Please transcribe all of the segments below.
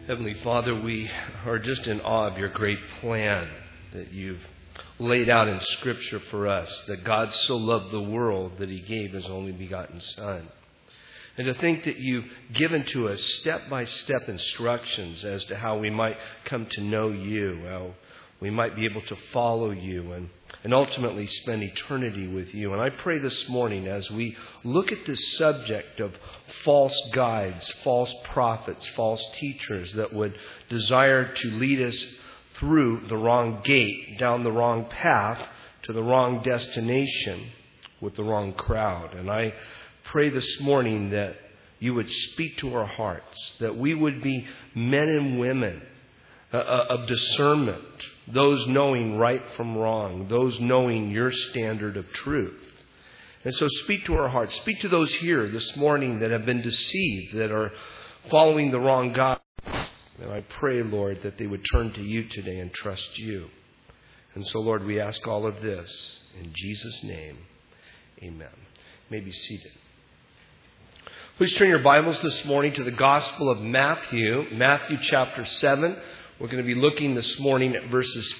Heavenly Father, we are just in awe of your great plan that you've laid out in Scripture for us, that God so loved the world that He gave His only begotten Son. And to think that you've given to us step-by-step instructions as to how we might come to know you, how we might be able to follow you and ultimately spend eternity with you. And I pray this morning as we look at this subject of false guides, false prophets, false teachers that would desire to lead us through the wrong gate, down the wrong path, to the wrong destination with the wrong crowd. And I pray this morning that you would speak to our hearts, that we would be men and women of discernment, those knowing right from wrong, those knowing your standard of truth. And so speak to our hearts. Speak to those here this morning that have been deceived, that are following the wrong God. And I pray, Lord, that they would turn to you today and trust you. And so, Lord, we ask all of this in Jesus' name. Amen. You may be seated. Please turn your Bibles this morning to the Gospel of Matthew, Matthew chapter 7. We're going to be looking this morning at verses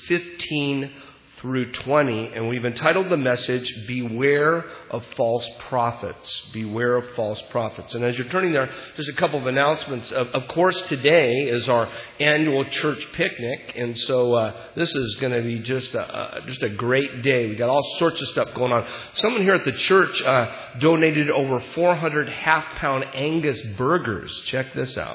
15 through 20, and we've entitled the message, Beware of False Prophets. Beware of False Prophets. And as you're turning there, just a couple of announcements. Of course, today is our annual church picnic, and so this is going to be just a great day. We've got all sorts of stuff going on. Someone here at the church donated over 400 half-pound Angus burgers. Check this out.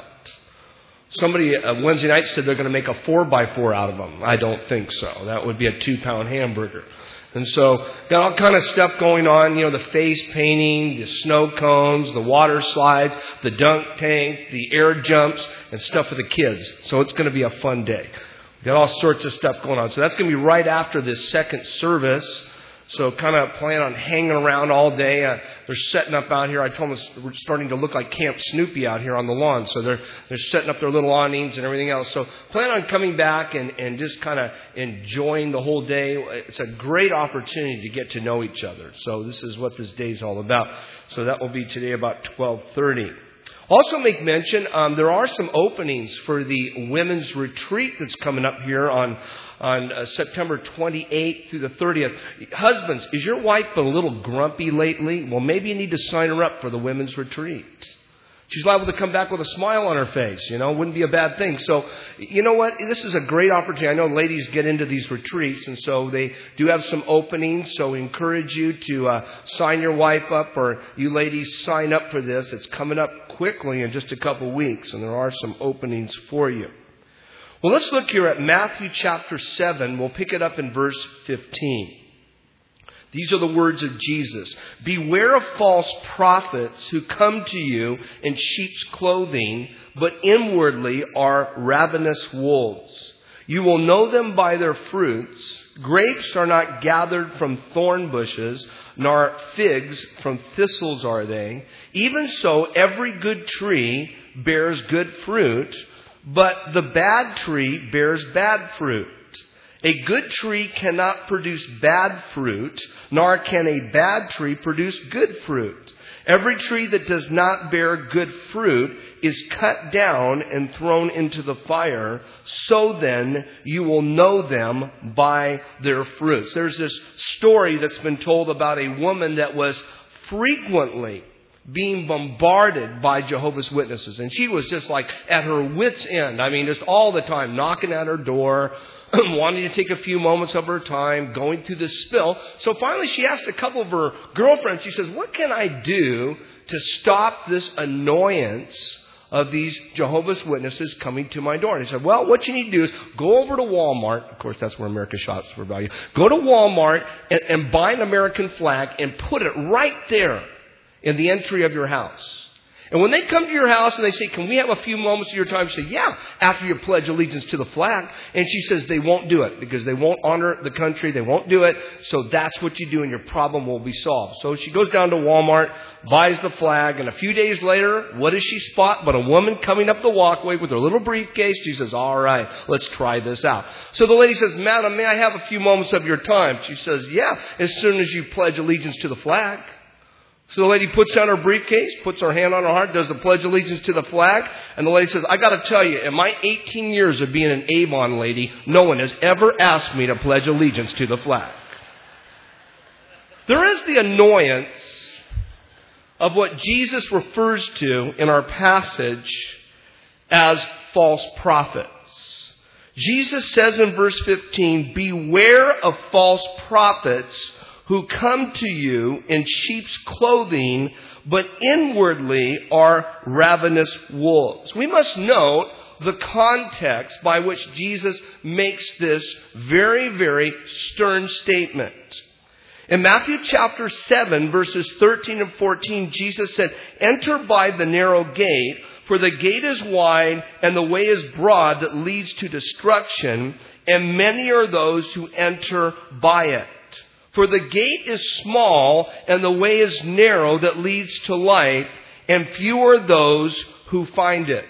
Somebody Wednesday night said they're going to make a 4x4 out of them. I don't think so. That would be a 2-pound hamburger. And so, got all kind of stuff going on. The face painting, the snow cones, the water slides, the dunk tank, the air jumps, and stuff for the kids. So it's going to be a fun day. Got all sorts of stuff going on. So that's going to be right after this second service. So kind of plan on hanging around all day. They're setting up out here. I told them we're starting to look like Camp Snoopy out here on the lawn. So they're setting up their little awnings and everything else. So plan on coming back and just kind of enjoying the whole day. It's a great opportunity to get to know each other. So this is what this day is all about. So that will be today about 12:30. Also make mention, there are some openings for the women's retreat that's coming up here on September 28th through the 30th. Husbands, is your wife been a little grumpy lately? Well, maybe you need to sign her up for the women's retreat. She's liable to come back with a smile on her face, wouldn't be a bad thing. So, you know what? This is a great opportunity. I know ladies get into these retreats, and so they do have some openings. So we encourage you to sign your wife up, or you ladies sign up for this. It's coming up quickly in just a couple weeks, and there are some openings for you. Well, let's look here at Matthew chapter 7. We'll pick it up in verse 15. These are the words of Jesus. Beware of false prophets who come to you in sheep's clothing, but inwardly are ravenous wolves. You will know them by their fruits. Grapes are not gathered from thorn bushes, nor figs from thistles are they. Even so, every good tree bears good fruit, but the bad tree bears bad fruit. A good tree cannot produce bad fruit, nor can a bad tree produce good fruit. Every tree that does not bear good fruit is cut down and thrown into the fire. So then you will know them by their fruits. There's this story that's been told about a woman that was frequently being bombarded by Jehovah's Witnesses. And she was just like at her wit's end. I mean, just all the time knocking at her door, wanting to take a few moments of her time, going through this spill. So finally she asked a couple of her girlfriends, she says, what can I do to stop this annoyance of these Jehovah's Witnesses coming to my door? And he said, well, what you need to do is go over to Walmart. Of course, that's where America shops for value. Go to Walmart and buy an American flag and put it right there in the entry of your house. And when they come to your house and they say, can we have a few moments of your time? You say, yeah, after you pledge allegiance to the flag. And she says they won't do it because they won't honor the country. They won't do it. So that's what you do and your problem will be solved. So she goes down to Walmart, buys the flag, and a few days later, what does she spot but a woman coming up the walkway with her little briefcase? She says, all right, let's try this out. So the lady says, madam, may I have a few moments of your time? She says, yeah, as soon as you pledge allegiance to the flag. So the lady puts down her briefcase, puts her hand on her heart, does the Pledge of Allegiance to the flag, and the lady says, I got to tell you, in my 18 years of being an Avon lady, no one has ever asked me to pledge allegiance to the flag. There is the annoyance of what Jesus refers to in our passage as false prophets. Jesus says in verse 15, beware of false prophets who come to you in sheep's clothing, but inwardly are ravenous wolves. We must note the context by which Jesus makes this very, very stern statement. In Matthew chapter 7, verses 13 and 14, Jesus said, enter by the narrow gate, for the gate is wide and the way is broad that leads to destruction, and many are those who enter by it. For the gate is small and the way is narrow that leads to life, and few are those who find it.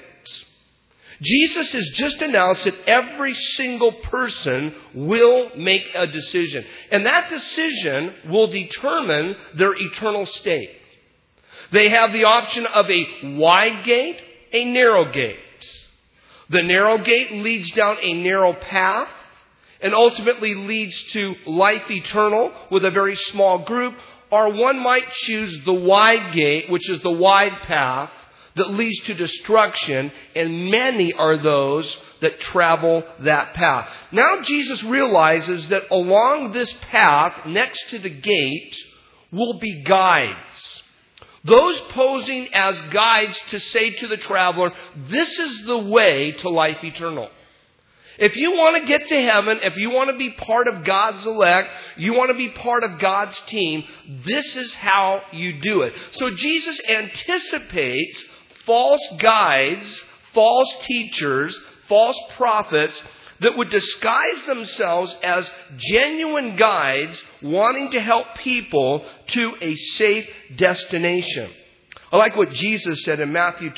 Jesus has just announced that every single person will make a decision. And that decision will determine their eternal state. They have the option of a wide gate, a narrow gate. The narrow gate leads down a narrow path and ultimately leads to life eternal with a very small group. Or one might choose the wide gate, which is the wide path that leads to destruction, and many are those that travel that path. Now Jesus realizes that along this path, next to the gate, will be guides. Those posing as guides to say to the traveler, this is the way to life eternal. If you want to get to heaven, if you want to be part of God's elect, you want to be part of God's team, this is how you do it. So Jesus anticipates false guides, false teachers, false prophets that would disguise themselves as genuine guides wanting to help people to a safe destination. I like what Jesus said in Matthew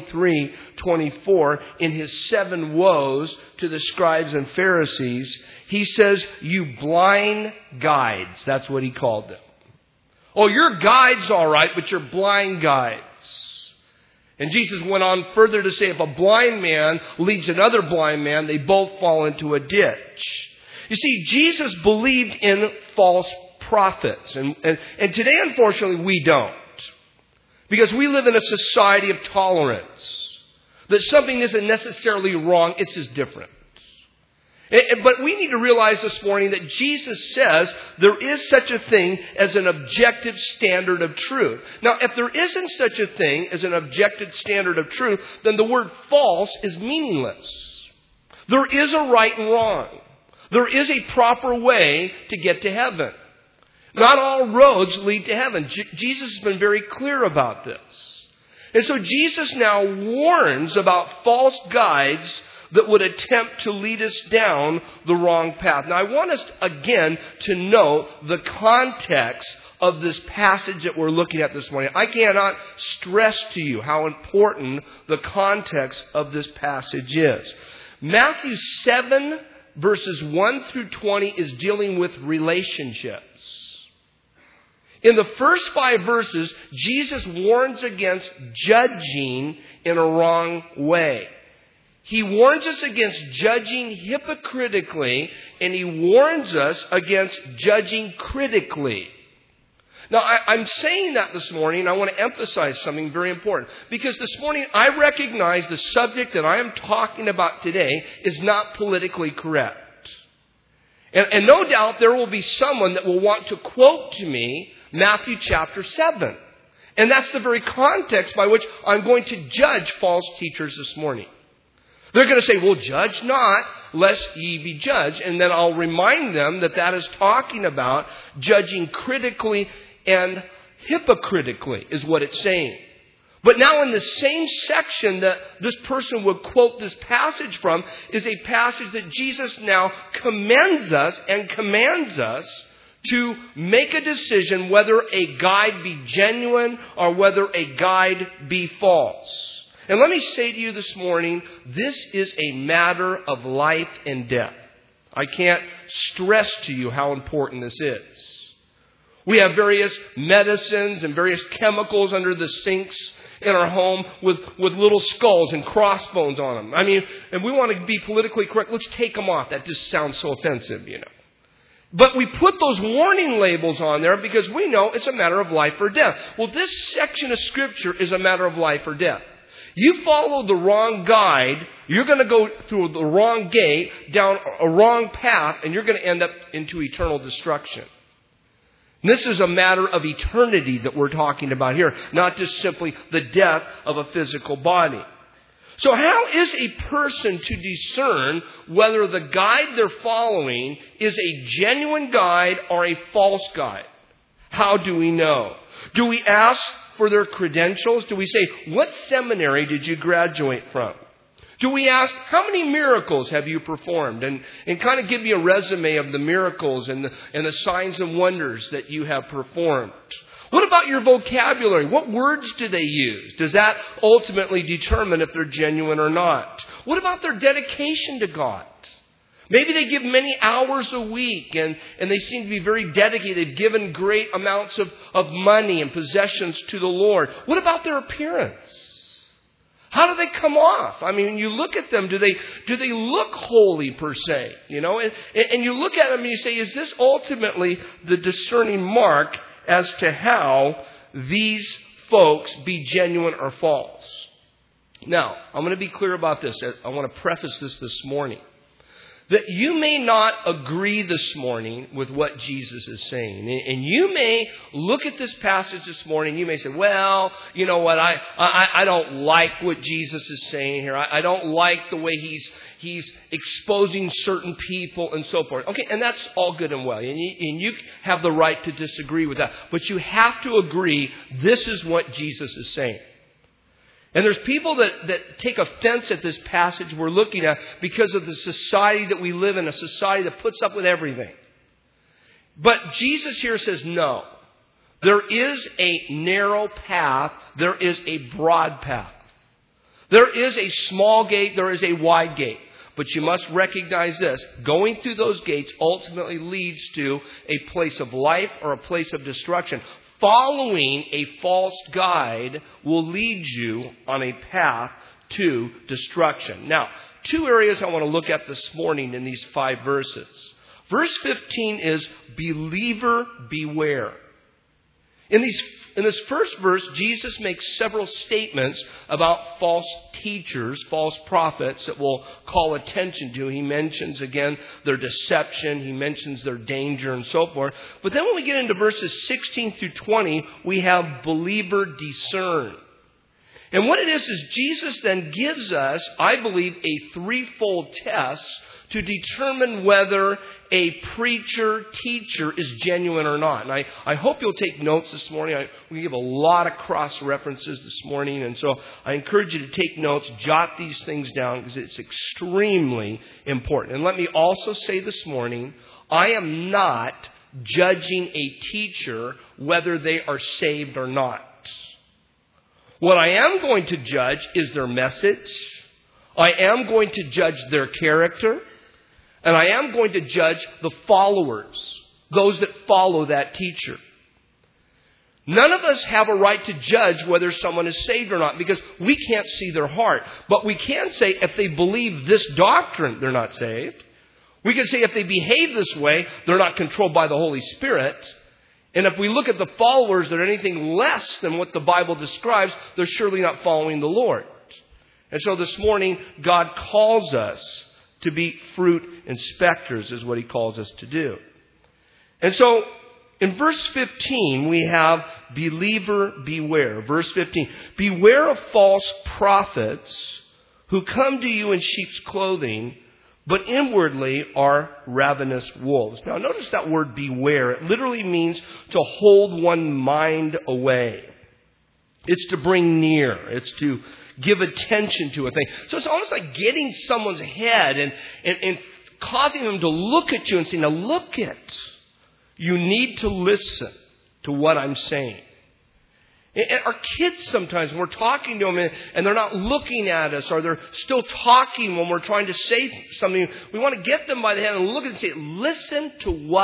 23:24 in his 7 woes to the scribes and Pharisees. He says, you blind guides. That's what he called them. Oh, you're guides all right, but you're blind guides. And Jesus went on further to say, if a blind man leads another blind man, they both fall into a ditch. You see, Jesus believed in false prophets. And today, unfortunately, we don't. Because we live in a society of tolerance. That something isn't necessarily wrong, it's just different. But we need to realize this morning that Jesus says there is such a thing as an objective standard of truth. Now, if there isn't such a thing as an objective standard of truth, then the word false is meaningless. There is a right and wrong. There is a proper way to get to heaven. Not all roads lead to heaven. Jesus has been very clear about this. And so Jesus now warns about false guides that would attempt to lead us down the wrong path. Now, I want us, again, to note the context of this passage that we're looking at this morning. I cannot stress to you how important the context of this passage is. Matthew 7, verses 1 through 20 is dealing with relationships. In the first 5 verses, Jesus warns against judging in a wrong way. He warns us against judging hypocritically, and he warns us against judging critically. Now, I'm saying that this morning, I want to emphasize something very important. Because this morning, I recognize the subject that I am talking about today is not politically correct. And no doubt there will be someone that will want to quote to me Matthew chapter 7. And that's the very context by which I'm going to judge false teachers this morning. They're going to say, well, judge not, lest ye be judged. And then I'll remind them that that is talking about judging critically and hypocritically is what it's saying. But now in the same section that this person would quote this passage from is a passage that Jesus now commends us and commands us to make a decision whether a guide be genuine or whether a guide be false. And let me say to you this morning, this is a matter of life and death. I can't stress to you how important this is. We have various medicines and various chemicals under the sinks in our home with little skulls and crossbones on them. I mean, and we want to be politically correct. Let's take them off. That just sounds so offensive, you know. But we put those warning labels on there because we know it's a matter of life or death. Well, this section of Scripture is a matter of life or death. You follow the wrong guide, you're going to go through the wrong gate, down a wrong path, and you're going to end up into eternal destruction. This is a matter of eternity that we're talking about here, not just simply the death of a physical body. So how is a person to discern whether the guide they're following is a genuine guide or a false guide? How do we know? Do we ask for their credentials? Do we say, what seminary did you graduate from? Do we ask, how many miracles have you performed? And kind of give you a resume of the miracles and the signs and wonders that you have performed. What about your vocabulary? What words do they use? Does that ultimately determine if they're genuine or not? What about their dedication to God? Maybe they give many hours a week and they seem to be very dedicated, given great amounts of money and possessions to the Lord. What about their appearance? How do they come off? I mean, when you look at them, do they look holy per se? You know, and you look at them and you say, is this ultimately the discerning mark as to how these folks be genuine or false? Now, I'm going to be clear about this. I want to preface this morning. That you may not agree this morning with what Jesus is saying. And you may look at this passage this morning, you may say, well, you know what, I don't like what Jesus is saying here. I don't like the way he's exposing certain people and so forth. Okay, and that's all good and well. And you have the right to disagree with that. But you have to agree this is what Jesus is saying. And there's people that take offense at this passage we're looking at because of the society that we live in, a society that puts up with everything. But Jesus here says no. There is a narrow path. There is a broad path. There is a small gate. There is a wide gate. But you must recognize this. Going through those gates ultimately leads to a place of life or a place of destruction. Following a false guide will lead you on a path to destruction. Now, two areas I want to look at this morning in these 5 verses. Verse 15 is, believer beware. In this first verse, Jesus makes several statements about false teachers, false prophets that we'll call attention to. He mentions, again, their deception. He mentions their danger and so forth. But then when we get into verses 16 through 20, we have believer discern. And what it is Jesus then gives us, I believe, a threefold test to determine whether a preacher, teacher is genuine or not. And I hope you'll take notes this morning. We give a lot of cross-references this morning. And so I encourage you to take notes, jot these things down because it's extremely important. And let me also say this morning, I am not judging a teacher whether they are saved or not. What I am going to judge is their message. I am going to judge their character. And I am going to judge the followers, those that follow that teacher. None of us have a right to judge whether someone is saved or not because we can't see their heart. But we can say if they believe this doctrine, they're not saved. We can say if they behave this way, they're not controlled by the Holy Spirit. And if we look at the followers that are anything less than what the Bible describes, they're surely not following the Lord. And so this morning, God calls us to be fruit inspectors is what He calls us to do. And so in verse 15, we have believer beware. Verse 15, beware of false prophets who come to you in sheep's clothing, but inwardly are ravenous wolves. Now notice that word beware. It literally means to hold one mind away. It's to bring near. It's to give attention to a thing. So it's almost like getting someone's head and causing them to look at you and say, now look it. You need to listen to what I'm saying. And our kids sometimes, when we're talking to them and they're not looking at us or they're still talking when we're trying to say something, we want to get them by the hand and look and say, listen to what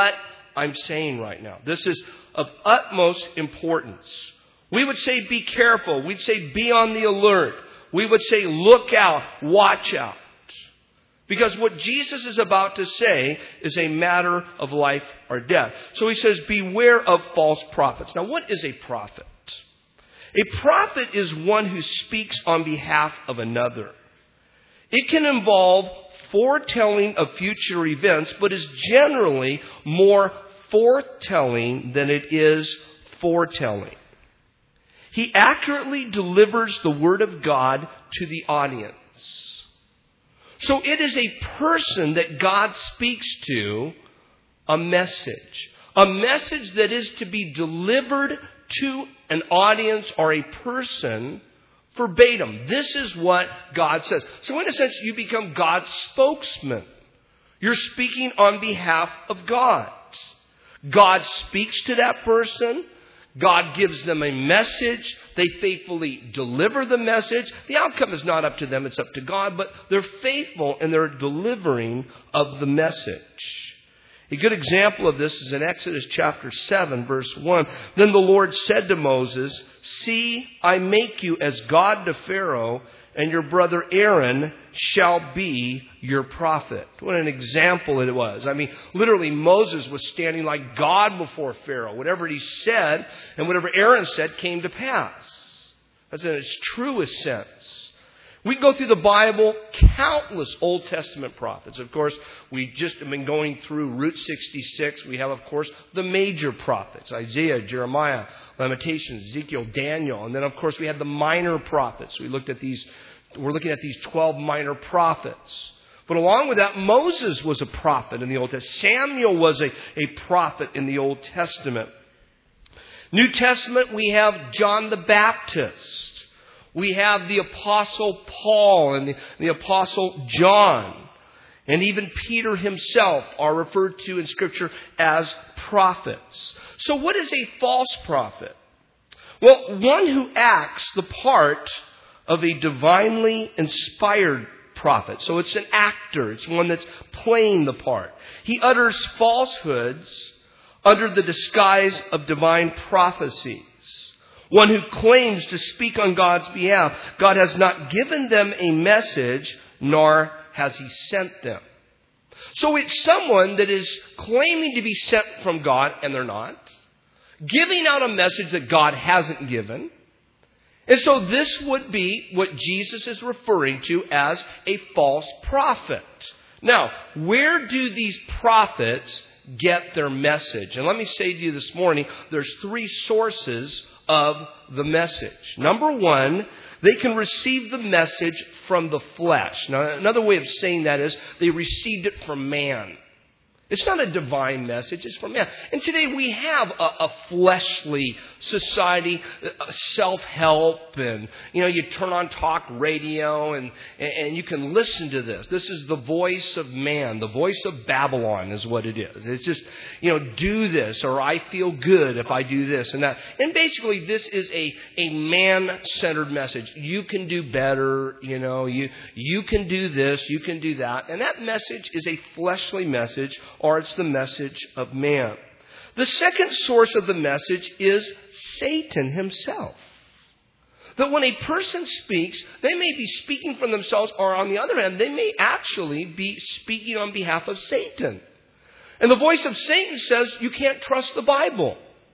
I'm saying right now. This is of utmost importance. We would say be careful. We'd say be on the alert. We would say look out, watch out. Because what Jesus is about to say is a matter of life or death. So he says, beware of false prophets. Now, what is a prophet? A prophet is one who speaks on behalf of another. It can involve foretelling of future events, but is generally more foretelling than it is foretelling. He accurately delivers the word of God to the audience. So it is a person that God speaks to a message. A message that is to be delivered to an audience or a person verbatim. This is what God says. So in a sense, you become God's spokesman. You're speaking on behalf of God. God speaks to that person. God gives them a message. They faithfully deliver the message. The outcome is not up to them, it's up to God, but they're faithful in their delivering of the message. A good example of this is in Exodus chapter 7, verse 1. Then the Lord said to Moses, "See, I make you as God to Pharaoh, and your brother Aaron shall be your prophet." What an example it was. I mean, literally Moses was standing like God before Pharaoh. Whatever he said and whatever Aaron said came to pass. That's in its truest sense. We go through the Bible, countless Old Testament prophets. Of course, we just have been going through Route 66. We have, of course, the major prophets, Isaiah, Jeremiah, Lamentations, Ezekiel, Daniel. And then, of course, we had the minor prophets. We're looking at these 12 minor prophets. But along with that, Moses was a prophet in the Old Testament. Samuel was a prophet in the Old Testament. New Testament, we have John the Baptist. We have the Apostle Paul and the Apostle John. And even Peter himself are referred to in Scripture as prophets. So what is a false prophet? Well, one who acts the part of a divinely inspired prophet. So it's an actor. It's one that's playing the part. He utters falsehoods under the disguise of divine prophecy. One who claims to speak on God's behalf. God has not given them a message, nor has He sent them. So it's someone that is claiming to be sent from God, and they're not. Giving out a message that God hasn't given. And so this would be what Jesus is referring to as a false prophet. Now, where do these prophets get their message? And let me say to you this morning, there's 3 sources of the message. Number 1, they can receive the message from the flesh. Now, another way of saying that is they received it from man. It's not a divine message, it's from man. And today we have a fleshly society, self-help, and you turn on talk radio and you can listen to this. This is the voice of man, the voice of Babylon is what it is. It's just, do this, or I feel good if I do this and that. And basically this is a man-centered message. You can do better, you can do this, you can do that. And that message is a fleshly message, or it's the message of man. The second source of the message is Satan himself. That when a person speaks, they may be speaking from themselves, or on the other hand, they may actually be speaking on behalf of Satan. And the voice of Satan says, you can't trust the Bible.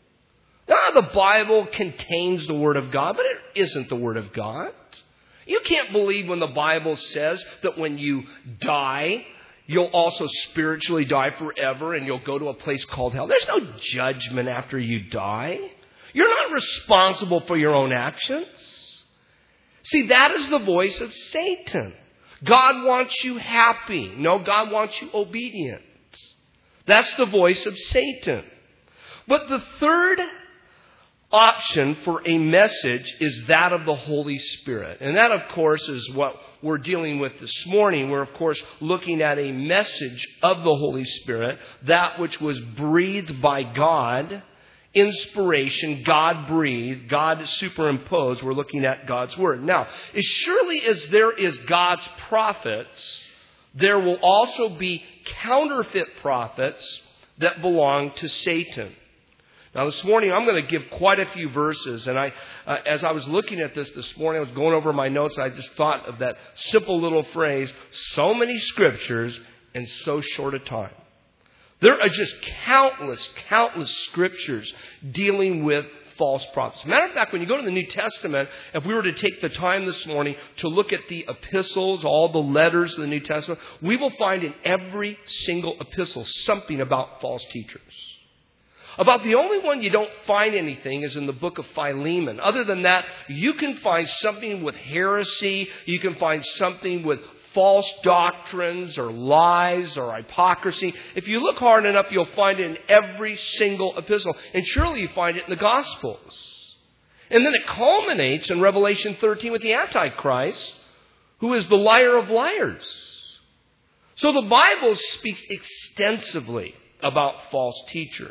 Now, the Bible contains the Word of God, but it isn't the Word of God. You can't believe when the Bible says that when you die, you'll also spiritually die forever and you'll go to a place called hell. There's no judgment after you die. You're not responsible for your own actions. See, that is the voice of Satan. God wants you happy. No, God wants you obedient. That's the voice of Satan. But the third option for a message is that of the Holy Spirit. And that, of course, is what we're dealing with this morning. We're, of course, looking at a message of the Holy Spirit, that which was breathed by God, inspiration, God breathed, God superimposed. We're looking at God's Word. Now, as surely as there is God's prophets, there will also be counterfeit prophets that belong to Satan. Now this morning I'm going to give quite a few verses, and as I was looking at this morning, I was going over my notes, I just thought of that simple little phrase, so many scriptures in so short a time. There are just countless scriptures dealing with false prophets. Matter of fact, when you go to the New Testament, if we were to take the time this morning to look at the epistles, all the letters of the New Testament, we will find in every single epistle something about false teachers. About the only one you don't find anything is in the book of Philemon. Other than that, you can find something with heresy. You can find something with false doctrines or lies or hypocrisy. If you look hard enough, you'll find it in every single epistle. And surely you find it in the Gospels. And then it culminates in Revelation 13 with the Antichrist, who is the liar of liars. So the Bible speaks extensively about false teachers.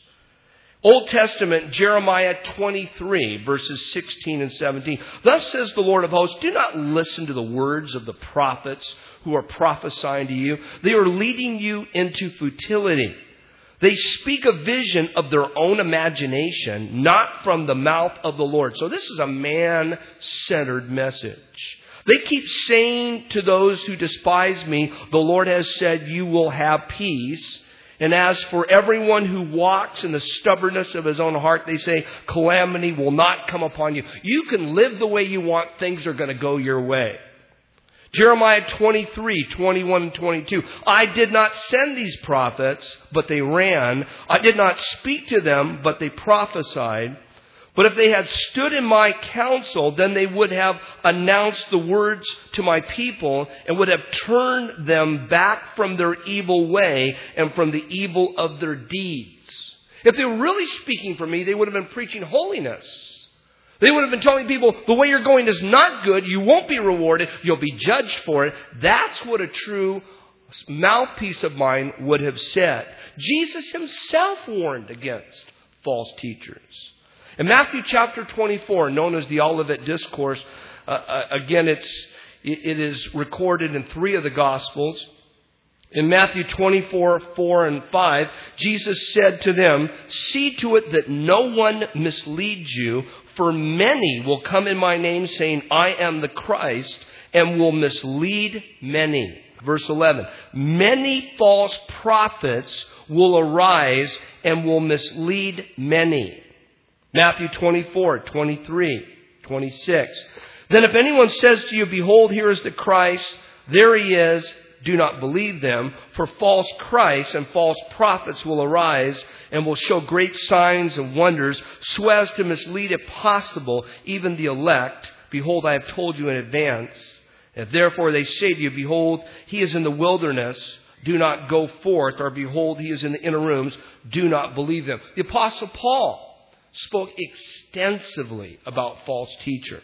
Old Testament, Jeremiah 23, verses 16 and 17. Thus says the Lord of hosts, do not listen to the words of the prophets who are prophesying to you. They are leading you into futility. They speak a vision of their own imagination, not from the mouth of the Lord. So this is a man-centered message. They keep saying to those who despise me, the Lord has said, you will have peace. And as for everyone who walks in the stubbornness of his own heart, they say, calamity will not come upon you. You can live the way you want. Things are going to go your way. Jeremiah 23, 21 and 22. I did not send these prophets, but they ran. I did not speak to them, but they prophesied. But if they had stood in my counsel, then they would have announced the words to my people and would have turned them back from their evil way and from the evil of their deeds. If they were really speaking for me, they would have been preaching holiness. They would have been telling people, the way you're going is not good. You won't be rewarded. You'll be judged for it. That's what a true mouthpiece of mine would have said. Jesus himself warned against false teachers. In Matthew chapter 24, known as the Olivet Discourse, again, it is recorded in 3 of the Gospels. In Matthew 24, 4 and 5, Jesus said to them, see to it that no one misleads you, for many will come in my name saying, I am the Christ, and will mislead many. Verse 11, many false prophets will arise and will mislead many. Matthew 24, 23, 26. Then if anyone says to you, behold, here is the Christ, there he is, do not believe them. For false Christs and false prophets will arise and will show great signs and wonders, so as to mislead, if possible, even the elect. Behold, I have told you in advance. If therefore they say to you, behold, he is in the wilderness, do not go forth. Or behold, he is in the inner rooms, do not believe them. The Apostle Paul spoke extensively about false teachers.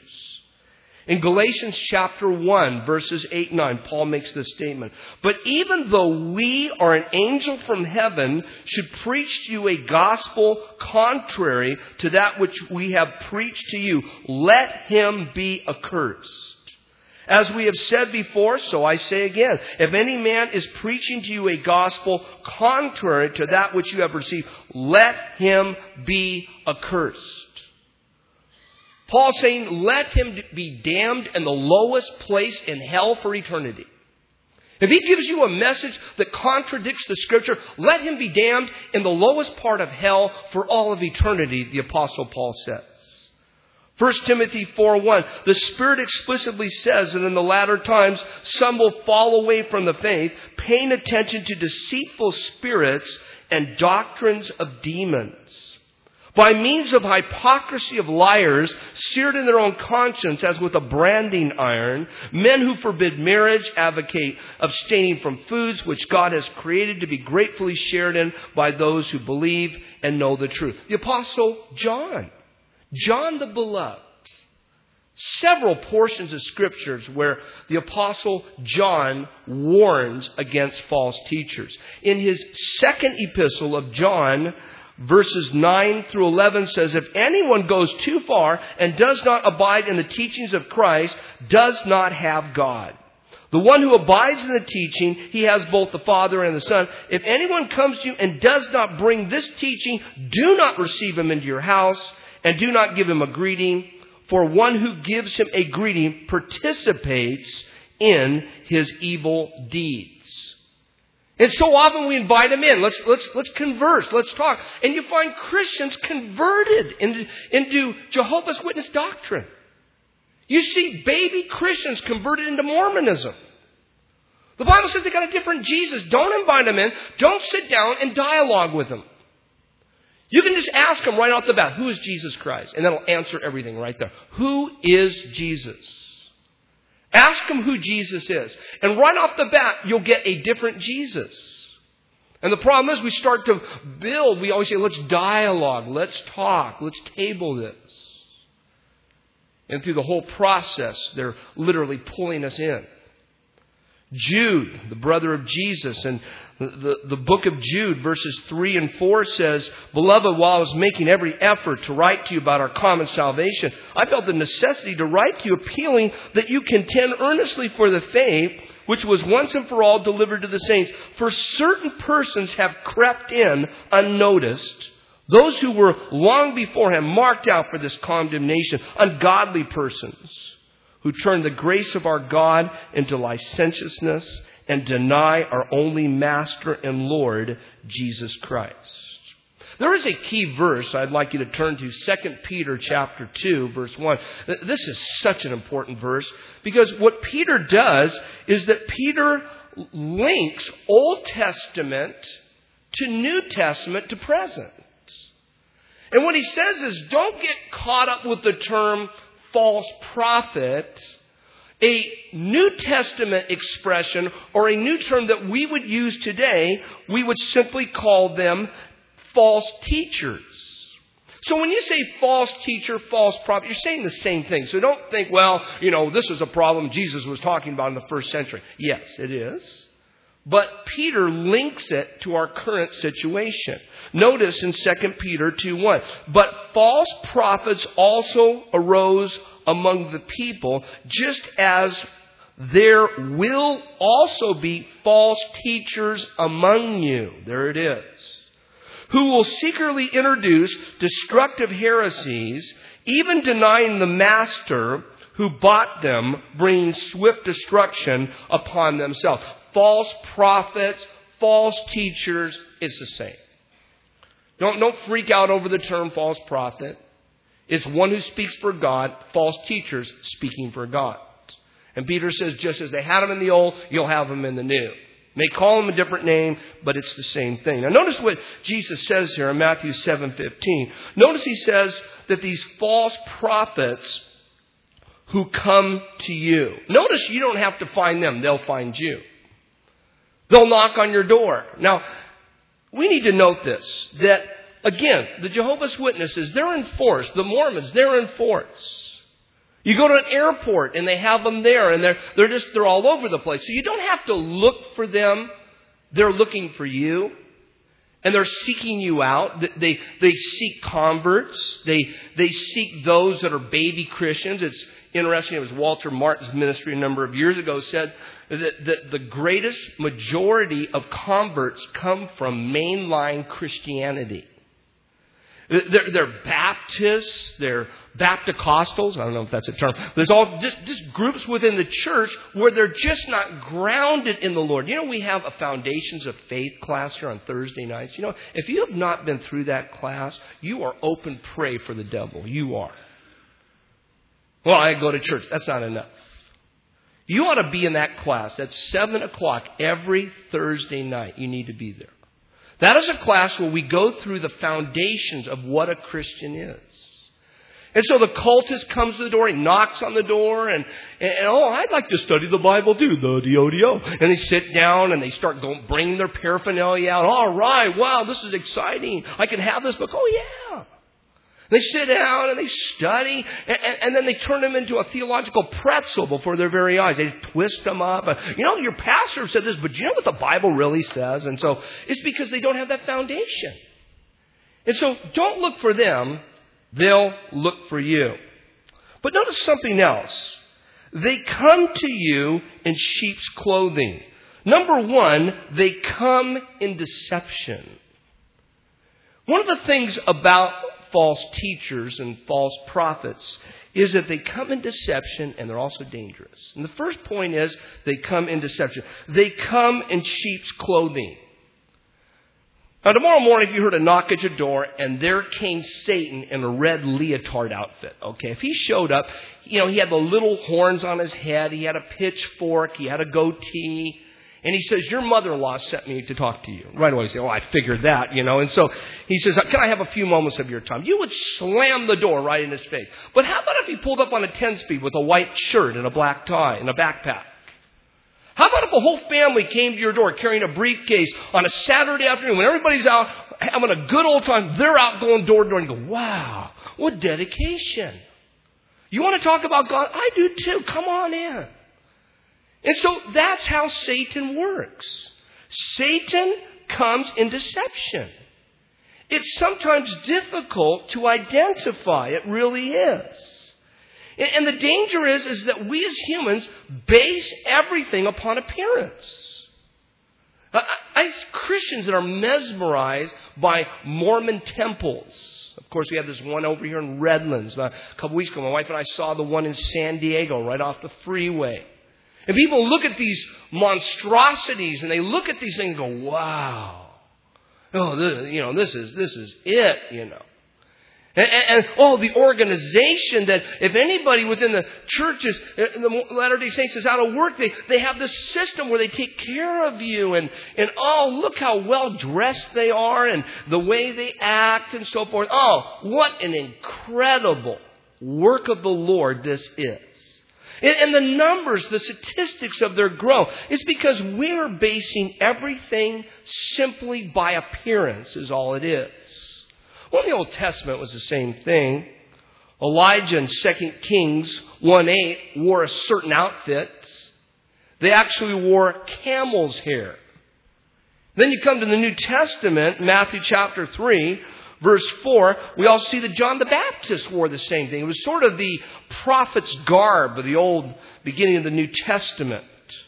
In Galatians chapter 1, verses 8 and 9, Paul makes this statement. But even though we or an angel from heaven should preach to you a gospel contrary to that which we have preached to you, let him be accursed. As we have said before, so I say again, if any man is preaching to you a gospel contrary to that which you have received, let him be accursed. Paul's saying, let him be damned in the lowest place in hell for eternity. If he gives you a message that contradicts the Scripture, let him be damned in the lowest part of hell for all of eternity, the Apostle Paul says. 1 Timothy 4:1, the Spirit explicitly says that in the latter times some will fall away from the faith, paying attention to deceitful spirits and doctrines of demons. By means of hypocrisy of liars, seared in their own conscience as with a branding iron, men who forbid marriage advocate abstaining from foods which God has created to be gratefully shared in by those who believe and know the truth. The Apostle John the Beloved. Several portions of scriptures where the Apostle John warns against false teachers. In his second epistle of John, verses 9 through 11 says, if anyone goes too far and does not abide in the teachings of Christ, does not have God. The one who abides in the teaching, he has both the Father and the Son. If anyone comes to you and does not bring this teaching, do not receive him into your house, and do not give him a greeting. For one who gives him a greeting participates in his evil deeds. And so often we invite them in. Let's converse. Let's talk. And you find Christians converted into Jehovah's Witness doctrine. You see baby Christians converted into Mormonism. The Bible says they got a different Jesus. Don't invite them in. Don't sit down and dialogue with them. You can just ask them right off the bat, who is Jesus Christ? And that'll answer everything right there. Who is Jesus? Ask them who Jesus is. And right off the bat, you'll get a different Jesus. And the problem is we start to build. We always say, let's dialogue, let's talk, let's table this. And through the whole process, they're literally pulling us in. Jude, the brother of Jesus, and the book of Jude, verses 3 and 4 says, Beloved, while I was making every effort to write to you about our common salvation, I felt the necessity to write to you appealing that you contend earnestly for the faith which was once and for all delivered to the saints. For certain persons have crept in unnoticed, those who were long beforehand marked out for this condemnation, ungodly persons, who turn the grace of our God into licentiousness and deny our only Master and Lord, Jesus Christ. There is a key verse I'd like you to turn to, 2 Peter chapter 2, verse 1. This is such an important verse because what Peter does is that Peter links Old Testament to New Testament to present. And what he says is, don't get caught up with the term false prophet, a New Testament expression or a new term that we would use today, we would simply call them false teachers. So when you say false teacher, false prophet, you're saying the same thing. So don't think, well, this is a problem Jesus was talking about in the first century. Yes, it is. But Peter links it to our current situation. Notice in 2 Peter 2:1. But false prophets also arose among the people, just as there will also be false teachers among you. There it is. Who will secretly introduce destructive heresies, even denying the master who bought them, bringing swift destruction upon themselves. False prophets, false teachers, it's the same. Don't freak out over the term false prophet. It's one who speaks for God, false teachers speaking for God. And Peter says, just as they had them in the old, you'll have them in the new. May call them a different name, but it's the same thing. Now notice what Jesus says here in Matthew 7:15. Notice he says that these false prophets who come to you. Notice you don't have to find them. They'll find you. They'll knock on your door. Now, we need to note this, that, again, the Jehovah's Witnesses, they're in force. The Mormons, they're in force. You go to an airport and they have them there and they're all over the place. So you don't have to look for them. They're looking for you. And they're seeking you out. They seek converts. They seek those that are baby Christians. It's interesting. It was Walter Martin's ministry a number of years ago said that the greatest majority of converts come from mainline Christianity. They're Baptists, they're Baptist-costals. I don't know if that's a term. There's all just groups within the church where they're just not grounded in the Lord. We have a Foundations of Faith class here on Thursday nights. If you have not been through that class, you are open prey for the devil. You are. Well, I go to church. That's not enough. You ought to be in that class. That's 7 o'clock every Thursday night. You need to be there. That is a class where we go through the foundations of what a Christian is. And so the cultist comes to the door, he knocks on the door, and I'd like to study the Bible too, the D-O-D-O. And they sit down and they start bringing their paraphernalia out. All right, wow, this is exciting. I can have this book. Oh, yeah. They sit down and they study, and then they turn them into a theological pretzel before their very eyes. They twist them up. Your pastor said this, but do you know what the Bible really says? And so it's because they don't have that foundation. And so don't look for them. They'll look for you. But notice something else. They come to you in sheep's clothing. Number one, they come in deception. One of the things about false teachers and false prophets is that they come in deception and they're also dangerous. And the first point is they come in deception. They come in sheep's clothing. Now, tomorrow morning, if you heard a knock at your door and there came Satan in a red leotard outfit, okay, if he showed up, he had the little horns on his head, he had a pitchfork, he had a goatee, and he says, your mother-in-law sent me to talk to you. Right away, you say, I figured that, And so he says, can I have a few moments of your time? You would slam the door right in his face. But how about if he pulled up on a 10-speed with a white shirt and a black tie and a backpack? How about if a whole family came to your door carrying a briefcase on a Saturday afternoon when everybody's out having a good old time? They're out going door to door and you go, wow, what dedication. You want to talk about God? I do too. Come on in. And so that's how Satan works. Satan comes in deception. It's sometimes difficult to identify. It really is. And the danger is that we as humans base everything upon appearance. As Christians that are mesmerized by Mormon temples. Of course, we have this one over here in Redlands. A couple weeks ago, my wife and I saw the one in San Diego right off the freeway. And people look at these monstrosities and they look at these things and go, wow. This is it, And the organization that if anybody within the churches, the Latter-day Saints is out of work, they have this system where they take care of you and look how well dressed they are and the way they act and so forth. Oh, what an incredible work of the Lord this is. And the numbers, the statistics of their growth is because we're basing everything simply by appearance is all it is. Well, in the Old Testament was the same thing. Elijah in 2 Kings 1:8 wore a certain outfit. They actually wore camel's hair. Then you come to the New Testament, Matthew chapter 3, verse 4, we all see that John the Baptist wore the same thing. It was sort of the prophet's garb of the old beginning of the New Testament.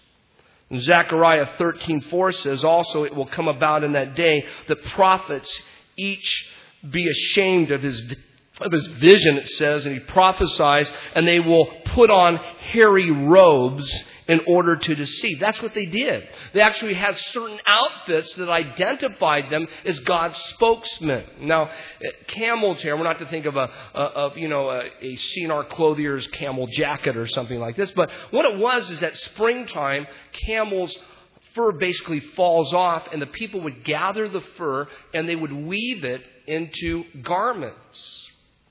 And Zechariah 13:4 says also it will come about in that day that prophets each be ashamed of his vision, it says, and he prophesies, and they will put on hairy robes in order to deceive. That's what they did. They actually had certain outfits that identified them as God's spokesmen. Now, camel's hair, we're not to think of a C&R Clothier's camel jacket or something like this, but what it was is at springtime, camel's fur basically falls off, and the people would gather the fur and they would weave it into garments.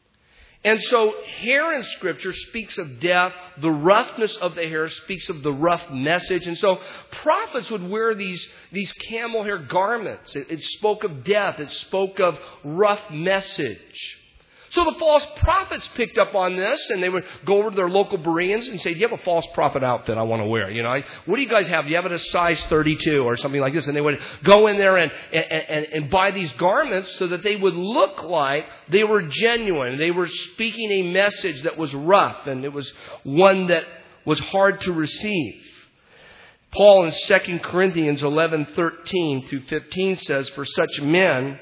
And so hair in Scripture speaks of death. The roughness of the hair speaks of the rough message. And so prophets would wear these camel hair garments. It spoke of death. It spoke of rough message. So the false prophets picked up on this, and they would go over to their local Bereans and say, do you have a false prophet outfit I want to wear? What do you guys have? Do you have it a size 32 or something like this? And they would go in there and buy these garments so that they would look like they were genuine. They were speaking a message that was rough, and it was one that was hard to receive. Paul in 2 Corinthians 11:13 through 15 says, for such men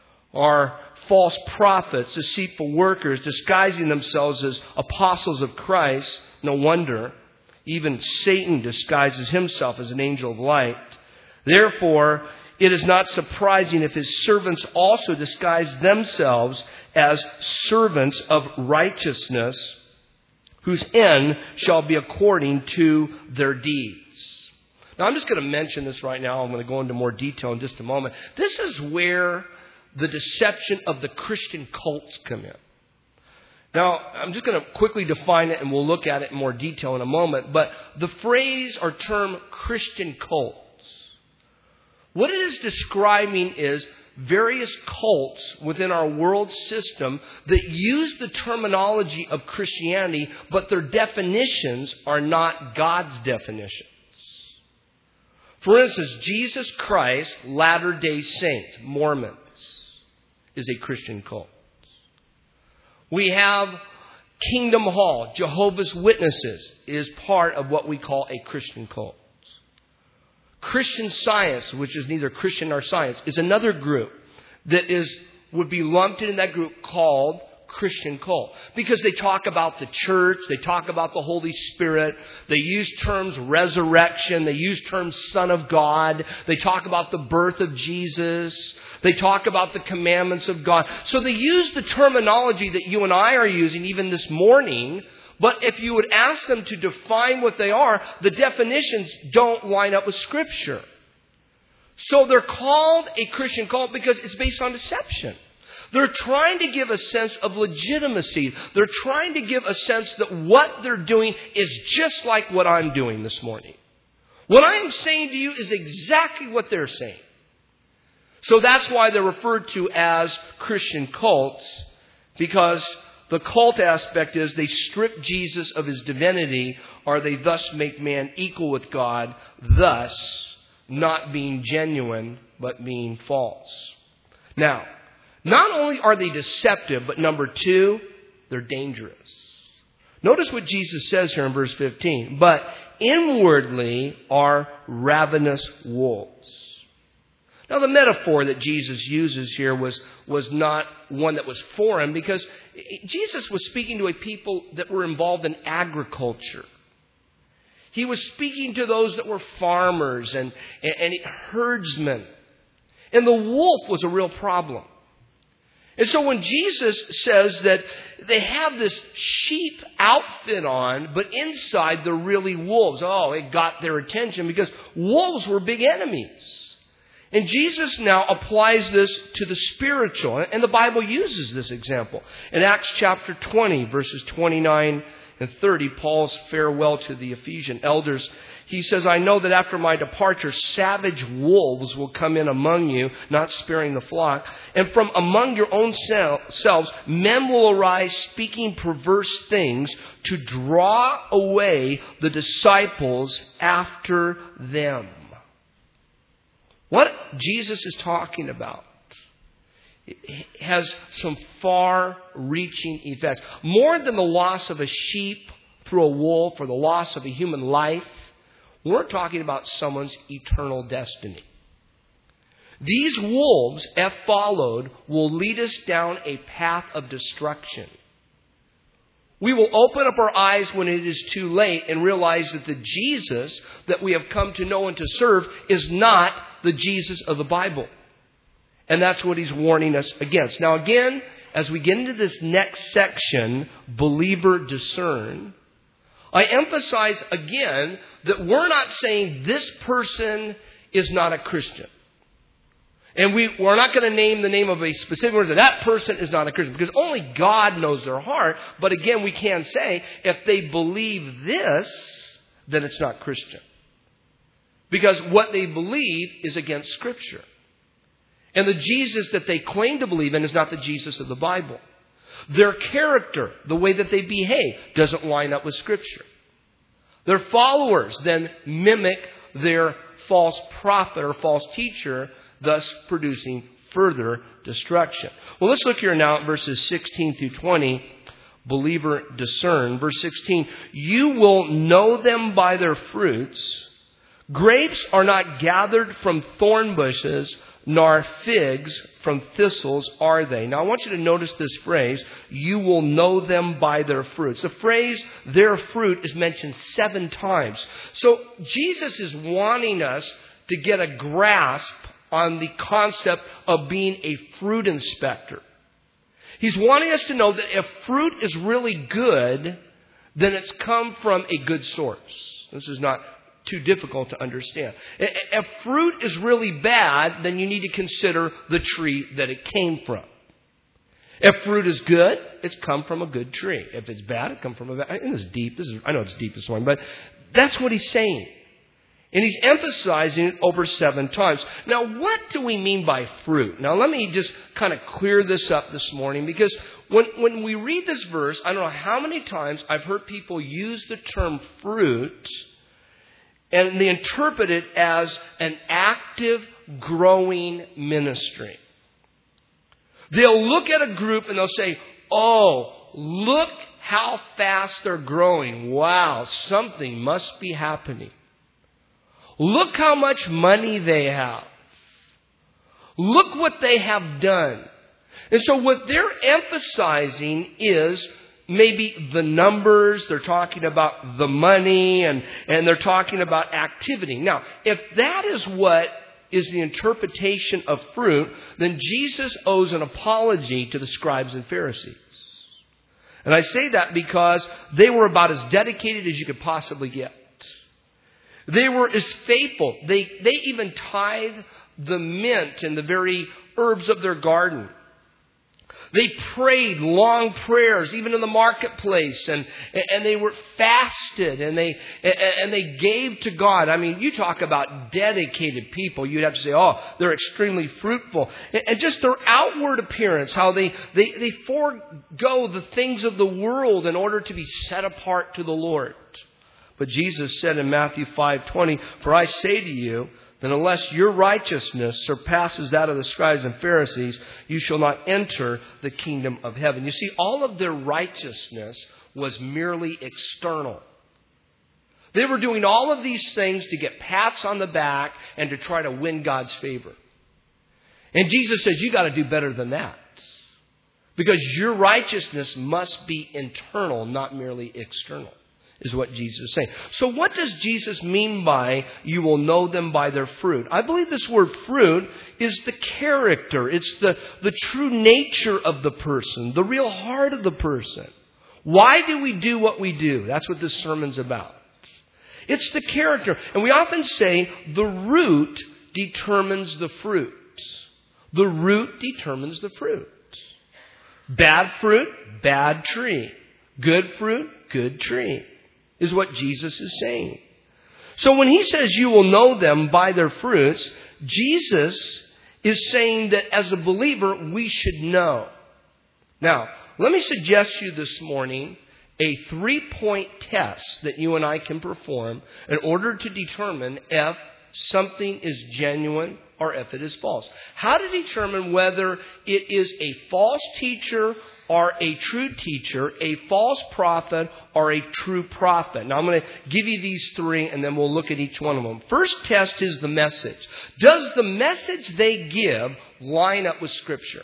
are false prophets, deceitful workers, disguising themselves as apostles of Christ. No wonder. Even Satan disguises himself as an angel of light. Therefore, it is not surprising if his servants also disguise themselves as servants of righteousness, whose end shall be according to their deeds. Now, I'm just going to mention this right now. I'm going to go into more detail in just a moment. This is where the deception of the Christian cults come in. Now, I'm just going to quickly define it, and we'll look at it in more detail in a moment. But the phrase or term Christian cults, what it is describing is various cults within our world system that use the terminology of Christianity, but their definitions are not God's definitions. For instance, Jesus Christ, Latter-day Saints, Mormons, is a Christian cult. We have Kingdom Hall, Jehovah's Witnesses, is part of what we call a Christian cult. Christian Science, which is neither Christian nor science, is another group that would be lumped in that group called Christian cult. Because they talk about the church, they talk about the Holy Spirit, they use terms resurrection, they use terms Son of God, they talk about the birth of Jesus, they talk about the commandments of God. So they use the terminology that you and I are using even this morning, but if you would ask them to define what they are, the definitions don't line up with Scripture. So they're called a Christian cult because it's based on deception. They're trying to give a sense of legitimacy. They're trying to give a sense that what they're doing is just like what I'm doing this morning. What I'm saying to you is exactly what they're saying. So that's why they're referred to as Christian cults, because the cult aspect is they strip Jesus of his divinity, or they thus make man equal with God, thus not being genuine, but being false. Now, not only are they deceptive, but number two, they're dangerous. Notice what Jesus says here in verse 15. But inwardly are ravenous wolves. Now, the metaphor that Jesus uses here was not one that was foreign, because Jesus was speaking to a people that were involved in agriculture. He was speaking to those that were farmers and herdsmen. And the wolf was a real problem. And so when Jesus says that they have this sheep outfit on, but inside they're really wolves, it got their attention because wolves were big enemies. And Jesus now applies this to the spiritual. And the Bible uses this example. In Acts chapter 20, verses 29 and 30, Paul's farewell to the Ephesian elders, he says, I know that after my departure, savage wolves will come in among you, not sparing the flock. And from among your own selves, men will arise speaking perverse things to draw away the disciples after them. What Jesus is talking about has some far-reaching effects. More than the loss of a sheep through a wolf or the loss of a human life, we're talking about someone's eternal destiny. These wolves, if followed, will lead us down a path of destruction. We will open up our eyes when it is too late and realize that the Jesus that we have come to know and to serve is not the Jesus of the Bible. And that's what he's warning us against. Now again, as we get into this next section, believer discern, I emphasize again that we're not saying this person is not a Christian. And we're not going to name the name of a specific person. That person is not a Christian, because only God knows their heart. But again, we can say if they believe this, then it's not Christian. Because what they believe is against Scripture. And the Jesus that they claim to believe in is not the Jesus of the Bible. Their character, the way that they behave, doesn't line up with Scripture. Their followers then mimic their false prophet or false teacher, thus producing further destruction. Well, let's look here now at verses 16 through 20. Believer discern. Verse 16, you will know them by their fruits. Grapes are not gathered from thorn bushes, nor figs from thistles are they. Now I want you to notice this phrase, you will know them by their fruits. The phrase, their fruit, is mentioned 7 times. So Jesus is wanting us to get a grasp on the concept of being a fruit inspector. He's wanting us to know that if fruit is really good, then it's come from a good source. This is not too difficult to understand. If fruit is really bad, then you need to consider the tree that it came from. If fruit is good, it's come from a good tree. If it's bad, it comes from a bad. And this is deep. I know it's deep this morning, but that's what he's saying. And he's emphasizing it over 7 times. Now, what do we mean by fruit? Now, let me just kind of clear this up this morning, because when we read this verse, I don't know how many times I've heard people use the term fruit, and they interpret it as an active, growing ministry. They'll look at a group and they'll say, oh, look how fast they're growing. Wow, something must be happening. Look how much money they have. Look what they have done. And so what they're emphasizing is maybe the numbers. They're talking about the money and they're talking about activity. Now, if that is what is the interpretation of fruit, then Jesus owes an apology to the scribes and Pharisees. And I say that because they were about as dedicated as you could possibly get. They were as faithful. They even tithed the mint and the very herbs of their garden. They prayed long prayers, even in the marketplace, and they were fasted, and they gave to God. I mean, you talk about dedicated people. You'd have to say, oh, they're extremely fruitful. And just their outward appearance, how they forego the things of the world in order to be set apart to the Lord. But Jesus said in Matthew 5:20, "For I say to you, that unless your righteousness surpasses that of the scribes and Pharisees, you shall not enter the kingdom of heaven." You see, all of their righteousness was merely external. They were doing all of these things to get pats on the back and to try to win God's favor. And Jesus says, you got to do better than that. Because your righteousness must be internal, not merely external, is what Jesus is saying. So what does Jesus mean by you will know them by their fruit? I believe this word fruit is the character. It's the true nature of the person, the real heart of the person. Why do we do what we do? That's what this sermon's about. It's the character. And we often say the root determines the fruit. The root determines the fruit. Bad fruit, bad tree. Good fruit, good tree, is what Jesus is saying. So when he says you will know them by their fruits, Jesus is saying that as a believer, we should know. Now, let me suggest to you this morning a 3-point test that you and I can perform in order to determine if something is genuine or if it is false. How to determine whether it is a false teacher or a true teacher, a false prophet or a true prophet. Now I'm going to give you these three and then we'll look at each one of them. First test is the message. Does the message they give line up with Scripture?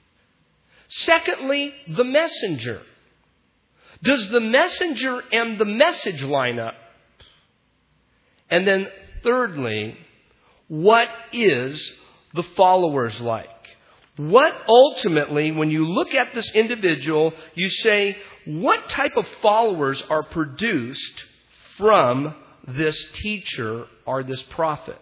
Secondly, the messenger. Does the messenger and the message line up? And then thirdly, what is the followers like? What ultimately, when you look at this individual, you say, what type of followers are produced from this teacher or this prophet?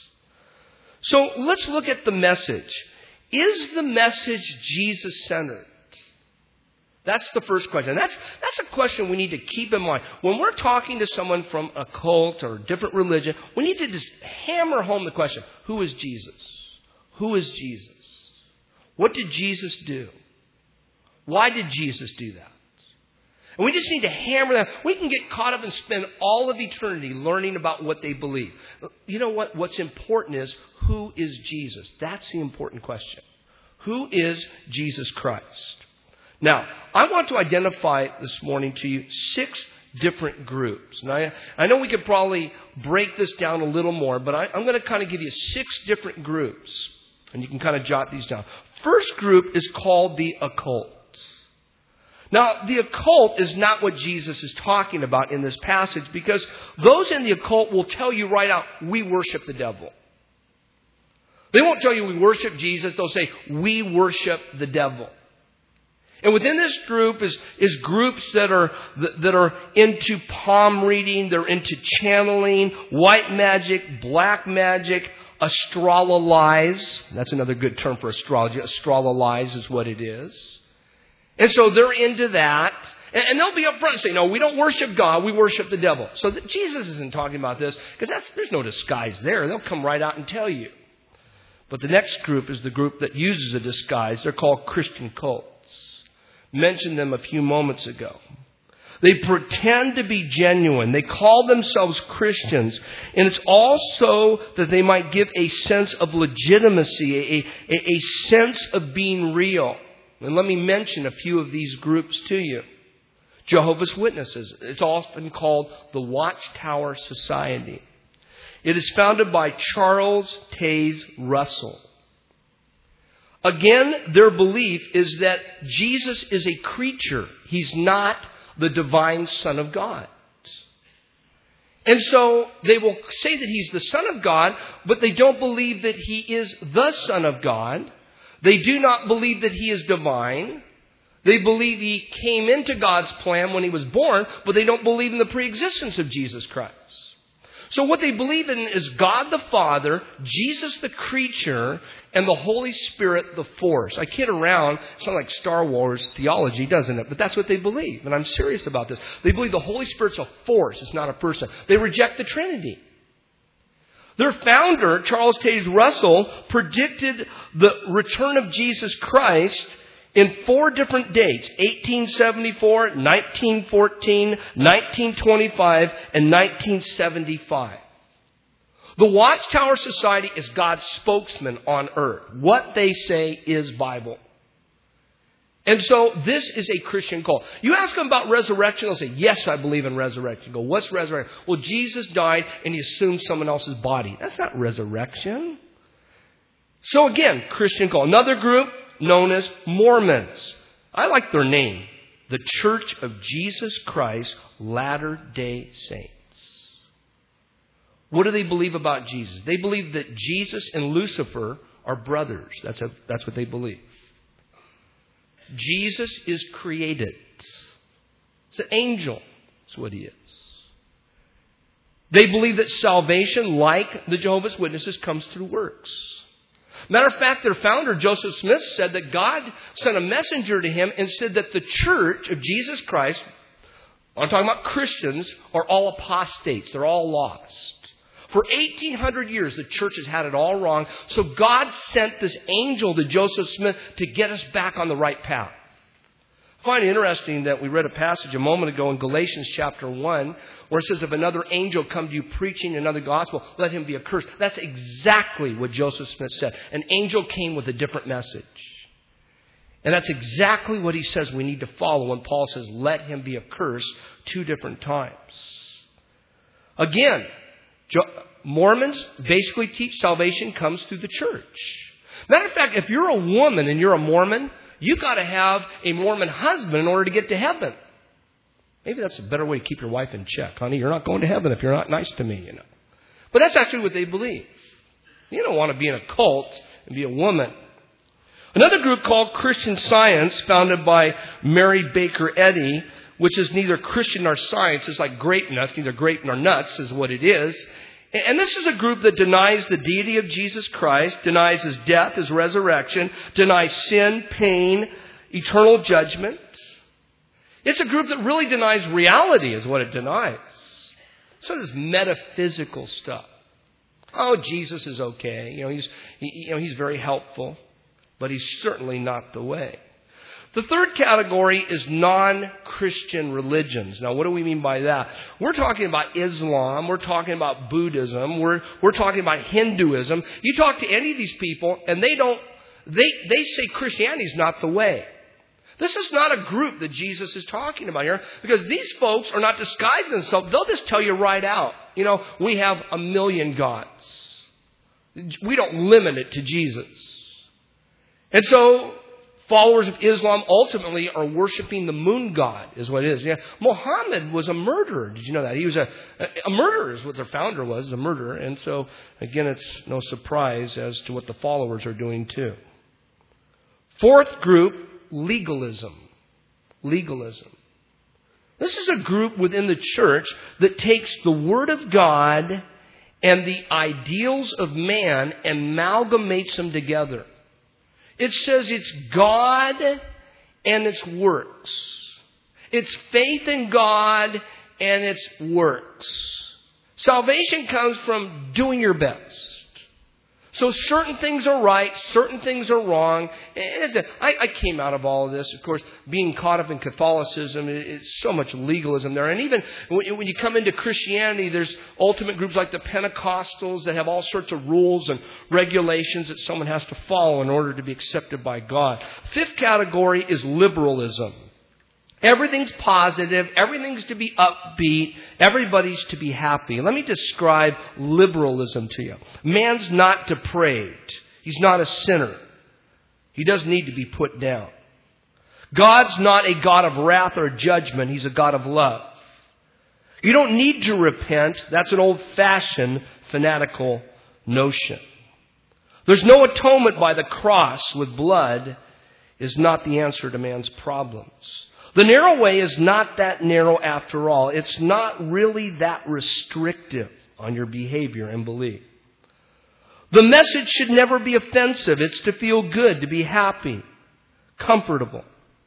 So let's look at the message. Is the message Jesus-centered? That's the first question. That's a question we need to keep in mind. When we're talking to someone from a cult or a different religion, we need to just hammer home the question, who is Jesus? Who is Jesus? What did Jesus do? Why did Jesus do that? And we just need to hammer that. We can get caught up and spend all of eternity learning about what they believe. You know what? What's important is, who is Jesus? That's the important question. Who is Jesus Christ? Now, I want to identify this morning to you 6 different groups. And I know we could probably break this down a little more, but I'm going to kind of give you 6 different groups. And you can kind of jot these down. First group is called the occult. Now, the occult is not what Jesus is talking about in this passage, because those in the occult will tell you right out, we worship the devil. They won't tell you we worship Jesus. They'll say, we worship the devil. And within this group is groups that are into palm reading, they're into channeling, white magic, black magic, astrologize. That's another good term for astrology. Astrologize is what it is. And so they're into that. And they'll be up front and say, no, we don't worship God, we worship the devil. So Jesus isn't talking about this, because there's no disguise there. They'll come right out and tell you. But the next group is the group that uses a disguise. They're called Christian cults. Mentioned them a few moments ago. They pretend to be genuine. They call themselves Christians. And it's also that they might give a sense of legitimacy, a sense of being real. And let me mention a few of these groups to you. Jehovah's Witnesses. It's often called the Watchtower Society. It is founded by Charles Taze Russell. Again, their belief is that Jesus is a creature. He's not the divine Son of God. And so they will say that He's the Son of God, but they don't believe that He is the Son of God. They do not believe that He is divine. They believe He came into God's plan when He was born, but they don't believe in the preexistence of Jesus Christ. So what they believe in is God the Father, Jesus the creature, and the Holy Spirit the force. I kid around. It's not like Star Wars theology, doesn't it? But that's what they believe. And I'm serious about this. They believe the Holy Spirit's a force. It's not a person. They reject the Trinity. Their founder, Charles Taze Russell, predicted the return of Jesus Christ in 4 different dates: 1874, 1914, 1925, and 1975. The Watchtower Society is God's spokesman on earth. What they say is Bible. And so this is a Christian call. You ask them about resurrection, they'll say, yes, I believe in resurrection. You go, what's resurrection? Well, Jesus died and He assumed someone else's body. That's not resurrection. So again, Christian call. Another group known as Mormons. I like their name. The Church of Jesus Christ Latter-day Saints. What do they believe about Jesus? They believe that Jesus and Lucifer are brothers. That's what they believe. Jesus is created. It's an angel. That's what He is. They believe that salvation, like the Jehovah's Witnesses, comes through works. Matter of fact, their founder, Joseph Smith, said that God sent a messenger to him and said that the Church of Jesus Christ, I'm talking about Christians, are all apostates. They're all lost. For 1,800 years, the church has had it all wrong. So God sent this angel to Joseph Smith to get us back on the right path. I find it interesting that we read a passage a moment ago in Galatians chapter 1 where it says, if another angel come to you preaching another gospel, let him be accursed. That's exactly what Joseph Smith said. An angel came with a different message. And that's exactly what he says we need to follow when Paul says, let him be accursed 2 different times. Again, Mormons basically teach salvation comes through the church. Matter of fact, if you're a woman and you're a Mormon, you've got to have a Mormon husband in order to get to heaven. Maybe that's a better way to keep your wife in check. Honey, you're not going to heaven if you're not nice to me, But that's actually what they believe. You don't want to be in a cult and be a woman. Another group called Christian Science, founded by Mary Baker Eddy, which is neither Christian nor science. It's like grape nuts. Neither grape nor nuts is what it is. And this is a group that denies the deity of Jesus Christ, denies His death, His resurrection, denies sin, pain, eternal judgment. It's a group that really denies reality is what it denies. So this metaphysical stuff. Oh, Jesus is okay. He's very helpful, but He's certainly not the way. The third category is non-Christian religions. Now, what do we mean by that? We're talking about Islam. We're talking about Buddhism. We're talking about Hinduism. You talk to any of these people, and they say Christianity is not the way. This is not a group that Jesus is talking about here, because these folks are not disguising themselves. They'll just tell you right out. We have 1,000,000 gods. We don't limit it to Jesus. And so followers of Islam ultimately are worshiping the moon god, is what it is. Yeah, Muhammad was a murderer. Did you know that? He was a murderer is what their founder was, a murderer. And so, again, it's no surprise as to what the followers are doing too. Fourth group, legalism. Legalism. This is a group within the church that takes the Word of God and the ideals of man and amalgamates them together. It says it's God and it's works. It's faith in God and it's works. Salvation comes from doing your best. So certain things are right, certain things are wrong. I came out of all of this, of course, being caught up in Catholicism. It's so much legalism there. And even when you come into Christianity, there's ultimate groups like the Pentecostals that have all sorts of rules and regulations that someone has to follow in order to be accepted by God. Fifth category is liberalism. Everything's positive. Everything's to be upbeat. Everybody's to be happy. Let me describe liberalism to you. Man's not depraved. He's not a sinner. He doesn't need to be put down. God's not a God of wrath or judgment. He's a God of love. You don't need to repent. That's an old-fashioned fanatical notion. There's no atonement by the cross with blood is not the answer to man's problems. The narrow way is not that narrow after all. It's not really that restrictive on your behavior and belief. The message should never be offensive. It's to feel good, to be happy, comfortable.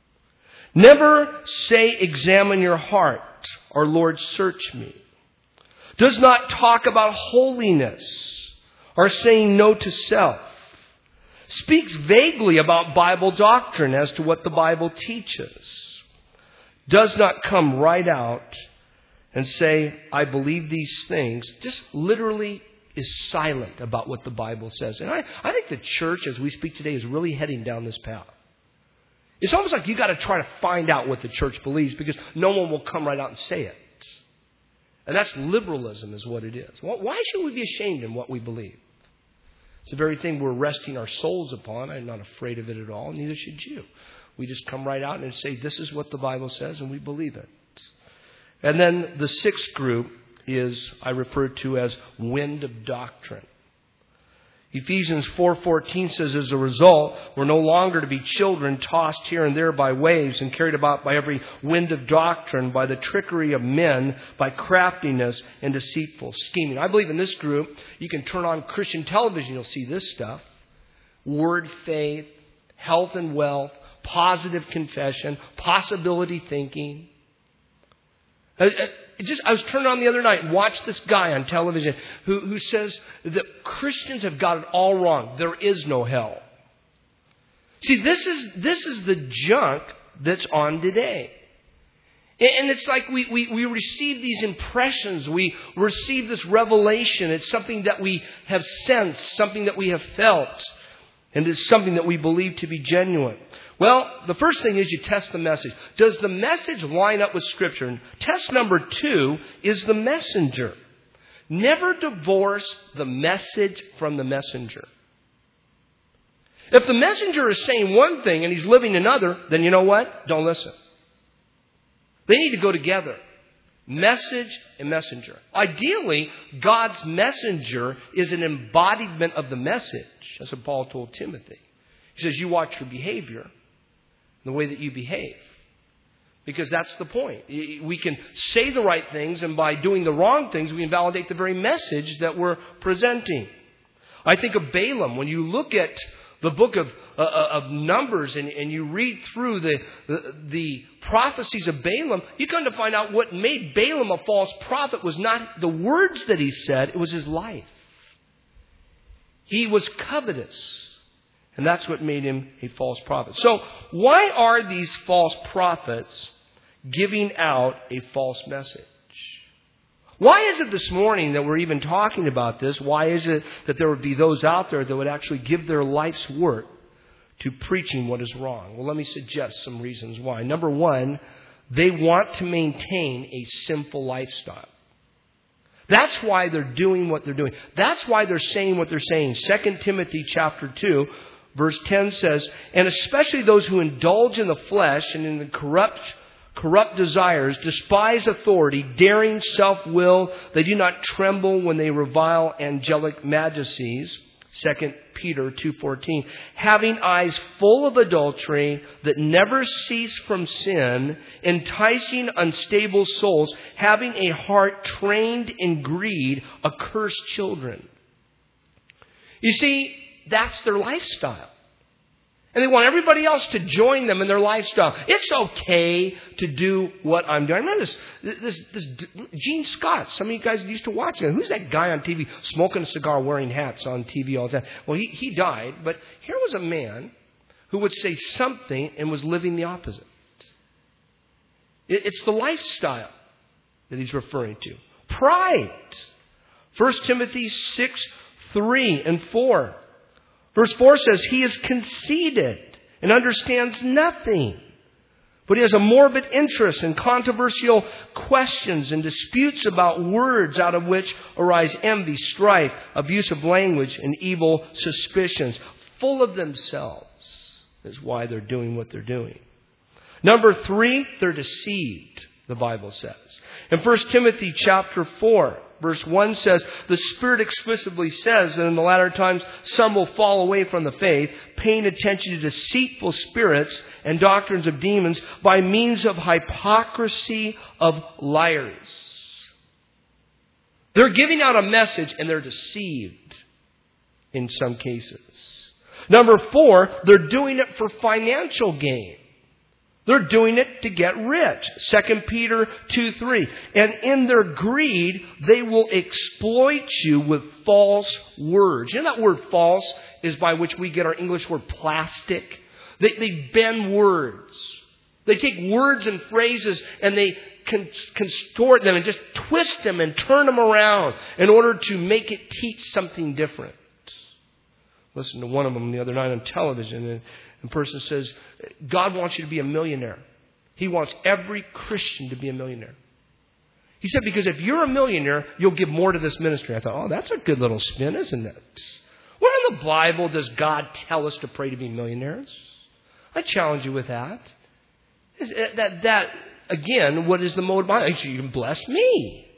Never say, examine your heart, or Lord, search me. Does not talk about holiness or saying no to self. Speaks vaguely about Bible doctrine as to what the Bible teaches. Does not come right out and say, I believe these things. Just literally is silent about what the Bible says. And I think the church, as we speak today, is really heading down this path. It's almost like you got to try to find out what the church believes because no one will come right out and say it. And that's liberalism is what it is. Why should we be ashamed in what we believe? It's the very thing we're resting our souls upon. I'm not afraid of it at all. Neither should you. We just come right out and say, this is what the Bible says, and we believe it. And then the sixth group is, I refer to as wind of doctrine. Ephesians 4:14 says, as a result, we're no longer to be children tossed here and there by waves and carried about by every wind of doctrine, by the trickery of men, by craftiness and deceitful scheming. I believe in this group, you can turn on Christian television, you'll see this stuff. Word faith, health and wealth, positive confession, possibility thinking. I was turned on the other night and watched this guy on television who says that Christians have got it all wrong. There is no hell. See, this is the junk that's on today. And it's like we receive these impressions. We receive this revelation. It's something that we have sensed, something that we have felt. And it's something that we believe to be genuine. Well, the first thing is you test the message. Does the message line up with Scripture? And test number 2 is the messenger. Never divorce the message from the messenger. If the messenger is saying one thing and he's living another, then you know what? Don't listen. They need to go together. Message and messenger. Ideally, God's messenger is an embodiment of the message. That's what Paul told Timothy. He says, you watch your behavior and the way that you behave. Because that's the point. We can say the right things, and by doing the wrong things, we invalidate the very message that we're presenting. I think of Balaam. When you look at the book of Numbers and you read through the prophecies of Balaam, you come to find out what made Balaam a false prophet was not the words that he said, it was his life. He was covetous. And that's what made him a false prophet. So why are these false prophets giving out a false message? Why is it this morning that we're even talking about this? Why is it that there would be those out there that would actually give their life's work to preaching what is wrong? Well, let me suggest some reasons why. Number one, they want to maintain a sinful lifestyle. That's why they're doing what they're doing. That's why they're saying what they're saying. 2 Timothy chapter 2, verse 10 says, and especially those who indulge in the flesh and in the corrupt desires, despise authority, daring self-will. They do not tremble when they revile angelic majesties. 2 Peter 2:14. Having eyes full of adultery that never cease from sin, enticing unstable souls, having a heart trained in greed, accursed children. You see, that's their lifestyle. And they want everybody else to join them in their lifestyle. It's okay to do what I'm doing. I remember this Gene Scott. Some of you guys used to watch him. Who's that guy on TV smoking a cigar, wearing hats on TV all the time? Well, he died. But here was a man who would say something and was living the opposite. It's the lifestyle that he's referring to. Pride. 1 Timothy 6:3-4. Verse 4 says, he is conceited and understands nothing, But he has a morbid interest in controversial questions and disputes about words out of which arise envy, strife, abusive language, and evil suspicions. Full of themselves is why they're doing what they're doing. Number 3, they're deceived, the Bible says. In 1 Timothy chapter 4, verse 1 says, the Spirit explicitly says that in the latter times some will fall away from the faith, paying attention to deceitful spirits and doctrines of demons by means of hypocrisy of liars. They're giving out a message and they're deceived in some cases. Number 4, they're doing it for financial gain. They're doing it to get rich. 2 Peter 2:3. And in their greed, they will exploit you with false words. You know that word false is by which we get our English word plastic? They bend words. They take words and phrases and they contort them and just twist them and turn them around in order to make it teach something different. Listened to one of them the other night on television, and a person says, God wants you to be a millionaire. He wants every Christian to be a millionaire. He said, because if you're a millionaire, you'll give more to this ministry. I thought, oh, that's a good little spin, isn't it? Where in the Bible does God tell us to pray to be millionaires? I challenge you with that. That again, what is the mode behind it? You can bless me.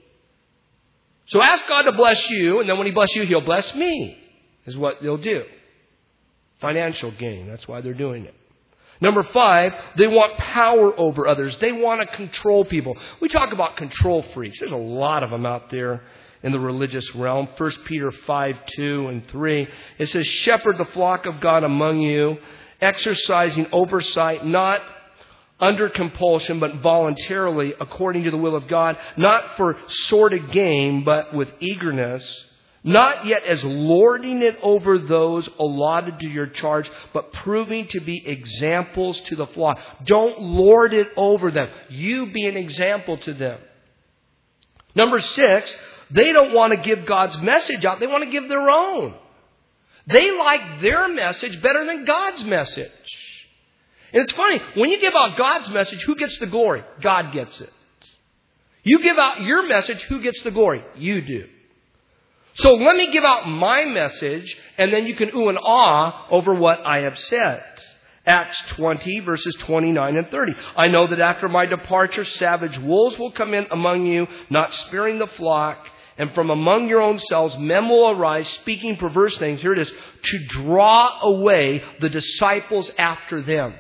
So ask God to bless you, and then when He blesses you, He'll bless me, is what they'll do. Financial gain. That's why they're doing it. Number 5, they want power over others. They want to control people. We talk about control freaks. There's a lot of them out there in the religious realm. 1 Peter 5:2 and 3. It says, shepherd the flock of God among you, exercising oversight, not under compulsion, but voluntarily, according to the will of God, not for sordid gain, but with eagerness, not yet as lording it over those allotted to your charge, but proving to be examples to the flock. Don't lord it over them. You be an example to them. Number 6, they don't want to give God's message out. They want to give their own. They like their message better than God's message. And it's funny, when you give out God's message, who gets the glory? God gets it. You give out your message, who gets the glory? You do. So let me give out my message, and then you can ooh and ah over what I have said. Acts 20, verses 29 and 30. I know that after my departure, savage wolves will come in among you, not sparing the flock. And from among your own selves, men will arise, speaking perverse things. Here it is, to draw away the disciples after them.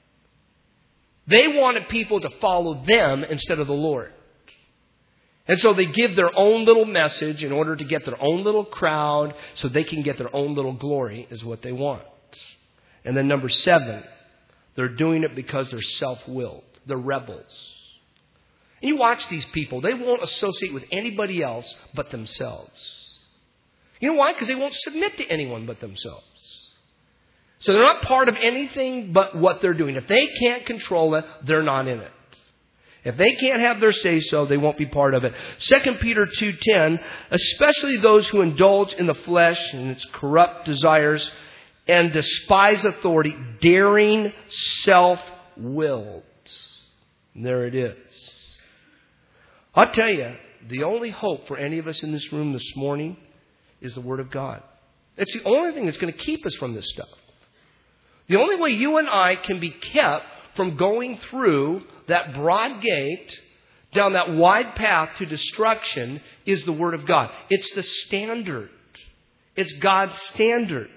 They wanted people to follow them instead of the Lord. And so they give their own little message in order to get their own little crowd so they can get their own little glory is what they want. And then number 7, they're doing it because they're self-willed. They're rebels. And you watch these people. They won't associate with anybody else but themselves. You know why? Because they won't submit to anyone but themselves. So they're not part of anything but what they're doing. If they can't control it, they're not in it. If they can't have their say-so, they won't be part of it. 2 Peter 2:10, especially those who indulge in the flesh and its corrupt desires and despise authority, daring self-willed. And there it is. I'll tell you, the only hope for any of us in this room this morning is the Word of God. It's the only thing that's going to keep us from this stuff. The only way you and I can be kept from going through that broad gate, down that wide path to destruction, is the Word of God. It's the standard. It's God's standard.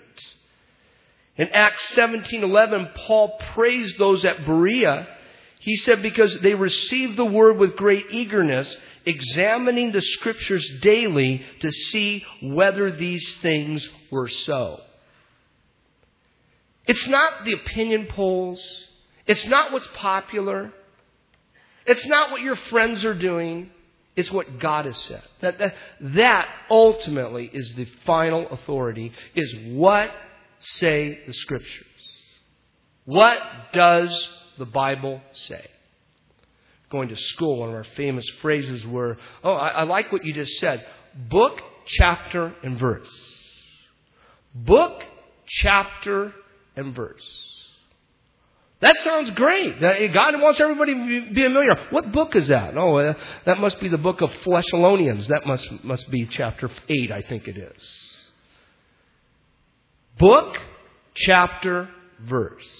In Acts 17:11, Paul praised those at Berea. He said, because they received the Word with great eagerness, examining the Scriptures daily to see whether these things were so. It's not the opinion polls. It's not what's popular. It's not what your friends are doing. It's what God has said. That ultimately is the final authority, is what say the Scriptures. What does the Bible say? Going to school, one of our famous phrases were, I like what you just said. Book, chapter, and verse. Book, chapter, and verse. That sounds great. God wants everybody to be a millionaire. What book is that? Oh, that must be the book of Thessalonians. That must be chapter 8, I think it is. Book, chapter, verse.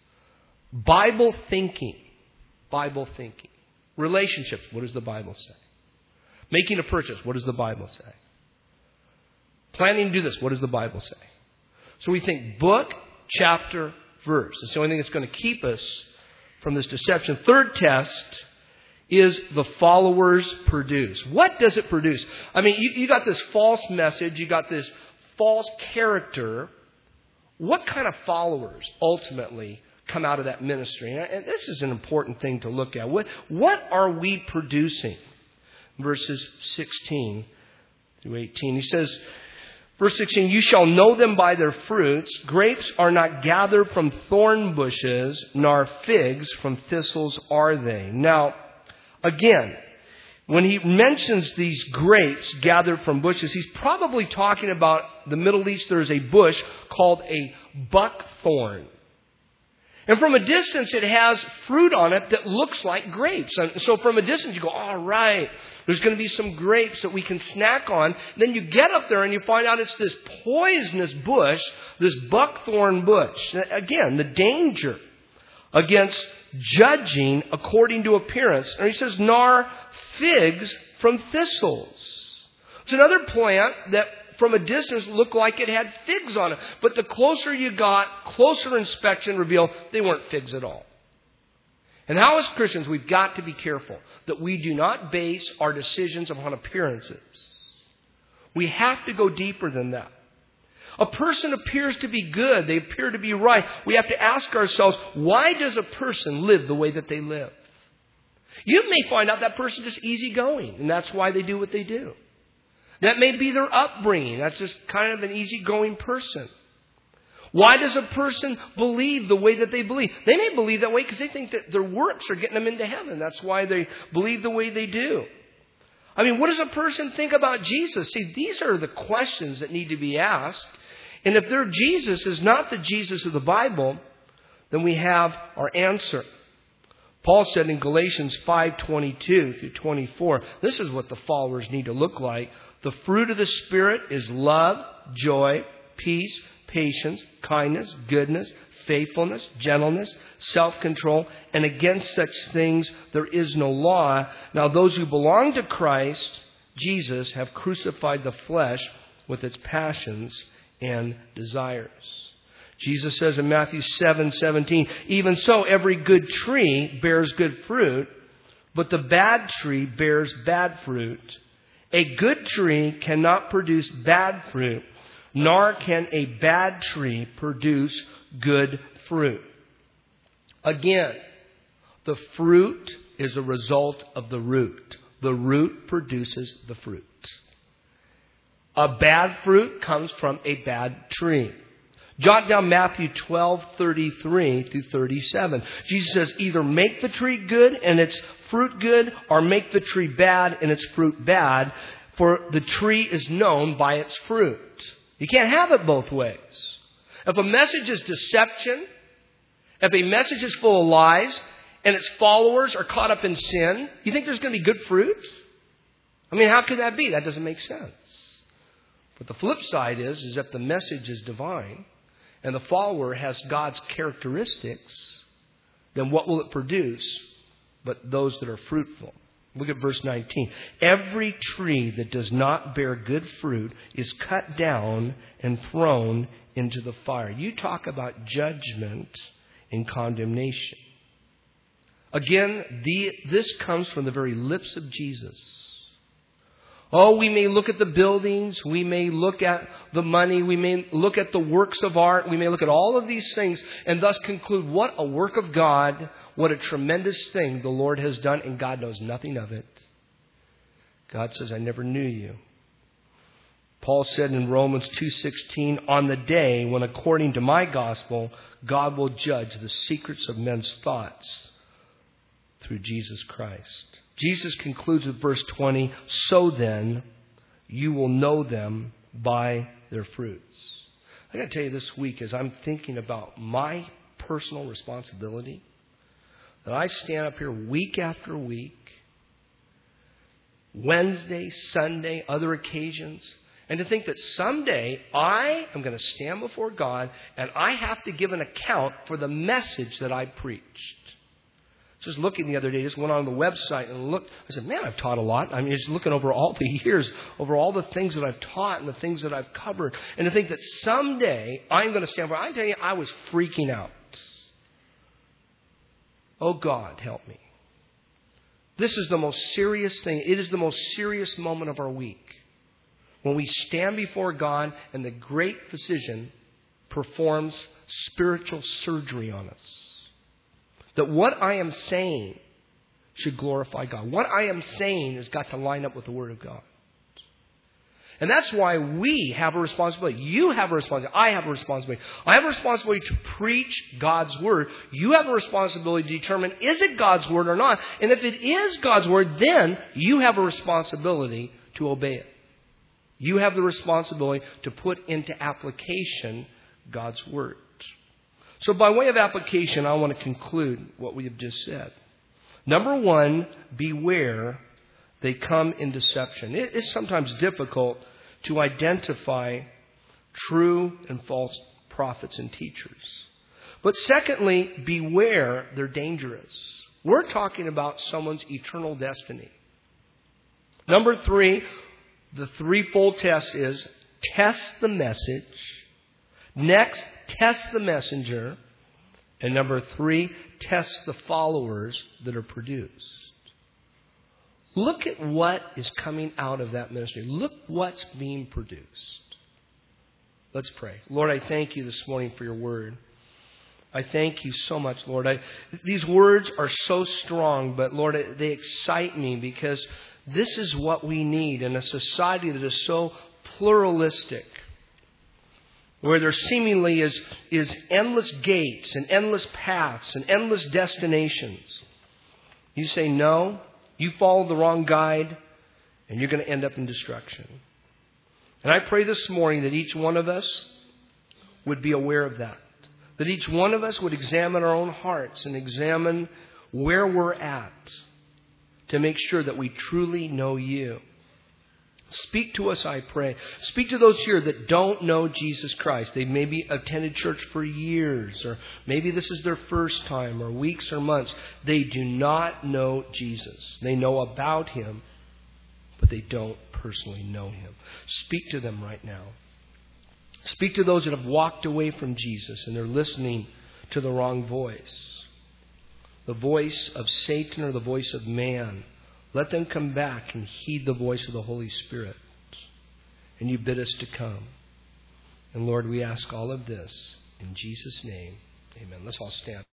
Bible thinking. Bible thinking. Relationships. What does the Bible say? Making a purchase. What does the Bible say? Planning to do this. What does the Bible say? So we think book, chapter, verse. It's the only thing that's going to keep us from this deception. Third test is the followers produce. What does it produce? I mean, you got this false message. You got this false character. What kind of followers ultimately come out of that ministry? And this is an important thing to look at. What are we producing? Verses 16 through 18. He says, verse 16, you shall know them by their fruits. Grapes are not gathered from thorn bushes, nor figs from thistles are they. Now, again, when he mentions these grapes gathered from bushes, he's probably talking about the Middle East. There's a bush called a buckthorn. And from a distance, it has fruit on it that looks like grapes. And so from a distance, you go, all right, there's going to be some grapes that we can snack on. Then you get up there and you find out it's this poisonous bush, this buckthorn bush. Again, the danger against judging according to appearance. And he says, nor figs from thistles. It's another plant that from a distance looked like it had figs on it. But the closer you got, closer inspection revealed they weren't figs at all. And how as Christians, we've got to be careful that we do not base our decisions upon appearances. We have to go deeper than that. A person appears to be good. They appear to be right. We have to ask ourselves, why does a person live the way that they live? You may find out that person is easygoing, and that's why they do what they do. That may be their upbringing. That's just kind of an easygoing person. Why does a person believe the way that they believe? They may believe that way because they think that their works are getting them into heaven. That's why they believe the way they do. I mean, what does a person think about Jesus? See, these are the questions that need to be asked. And if their Jesus is not the Jesus of the Bible, then we have our answer. Paul said in Galatians 5:22 through 24, this is what the followers need to look like. The fruit of the Spirit is love, joy, peace, patience, kindness, goodness, faithfulness, gentleness, self-control, and against such things there is no law. Now those who belong to Christ Jesus have crucified the flesh with its passions and desires. Jesus says in Matthew 7:17, even so every good tree bears good fruit, but the bad tree bears bad fruit. A good tree cannot produce bad fruit, nor can a bad tree produce good fruit. Again, the fruit is a result of the root. The root produces the fruit. A bad fruit comes from a bad tree. Jot down Matthew 12:33 through 37. Jesus says, either make the tree good and its fruit good, or make the tree bad and its fruit bad, for the tree is known by its fruit. You can't have it both ways. If a message is deception, if a message is full of lies, and its followers are caught up in sin, you think there's going to be good fruit? I mean, how could that be? That doesn't make sense. But the flip side is if the message is divine, and the follower has God's characteristics, then what will it produce but those that are fruitful? Look at verse 19. Every tree that does not bear good fruit is cut down and thrown into the fire. You talk about judgment and condemnation. Again, this comes from the very lips of Jesus. Oh, we may look at the buildings, we may look at the money, we may look at the works of art, we may look at all of these things and thus conclude what a work of God, what a tremendous thing the Lord has done, and God knows nothing of it. God says, I never knew you. Paul said in Romans 2:16, on the day when according to my gospel, God will judge the secrets of men's thoughts through Jesus Christ. Jesus concludes with verse 20, so then you will know them by their fruits. I got to tell you this week as I'm thinking about my personal responsibility? That I stand up here week after week, Wednesday, Sunday, other occasions, and to think that someday I am going to stand before God and I have to give an account for the message that I preached. Just looking the other day, just went on the website and looked. I said, man, I've taught a lot. I mean, just looking over all the years, over all the things that I've taught and the things that I've covered. And to think that someday I'm going to stand before, I tell you, I was freaking out. Oh, God, help me. This is the most serious thing. It is the most serious moment of our week. When we stand before God and the great physician performs spiritual surgery on us. That what I am saying should glorify God. What I am saying has got to line up with the Word of God. And that's why we have a responsibility. You have a responsibility. I have a responsibility. I have a responsibility to preach God's Word. You have a responsibility to determine, is it God's Word or not? And if it is God's Word, then you have a responsibility to obey it. You have the responsibility to put into application God's Word. So by way of application, I want to conclude what we have just said. Number one, beware, they come in deception. It is sometimes difficult to identify true and false prophets and teachers. But secondly, beware, they're dangerous. We're talking about someone's eternal destiny. Number three, the threefold test is test the message. Next, test the messenger. And number three, test the followers that are produced. Look at what is coming out of that ministry. Look what's being produced. Let's pray. Lord, I thank you this morning for your word. I thank you so much, Lord. These words are so strong, but Lord, they excite me because this is what we need in a society that is so pluralistic, where there seemingly is endless gates and endless paths and endless destinations. You say no, you follow the wrong guide, and you're going to end up in destruction. And I pray this morning that each one of us would be aware of that. That each one of us would examine our own hearts and examine where we're at to make sure that we truly know you. Speak to us, I pray. Speak to those here that don't know Jesus Christ. They maybe attended church for years, or maybe this is their first time, or weeks or months. They do not know Jesus. They know about Him, but they don't personally know Him. Speak to them right now. Speak to those that have walked away from Jesus and they're listening to the wrong voice. The voice of Satan or the voice of man. Let them come back and heed the voice of the Holy Spirit. And you bid us to come. And Lord, we ask all of this in Jesus' name. Amen. Let's all stand.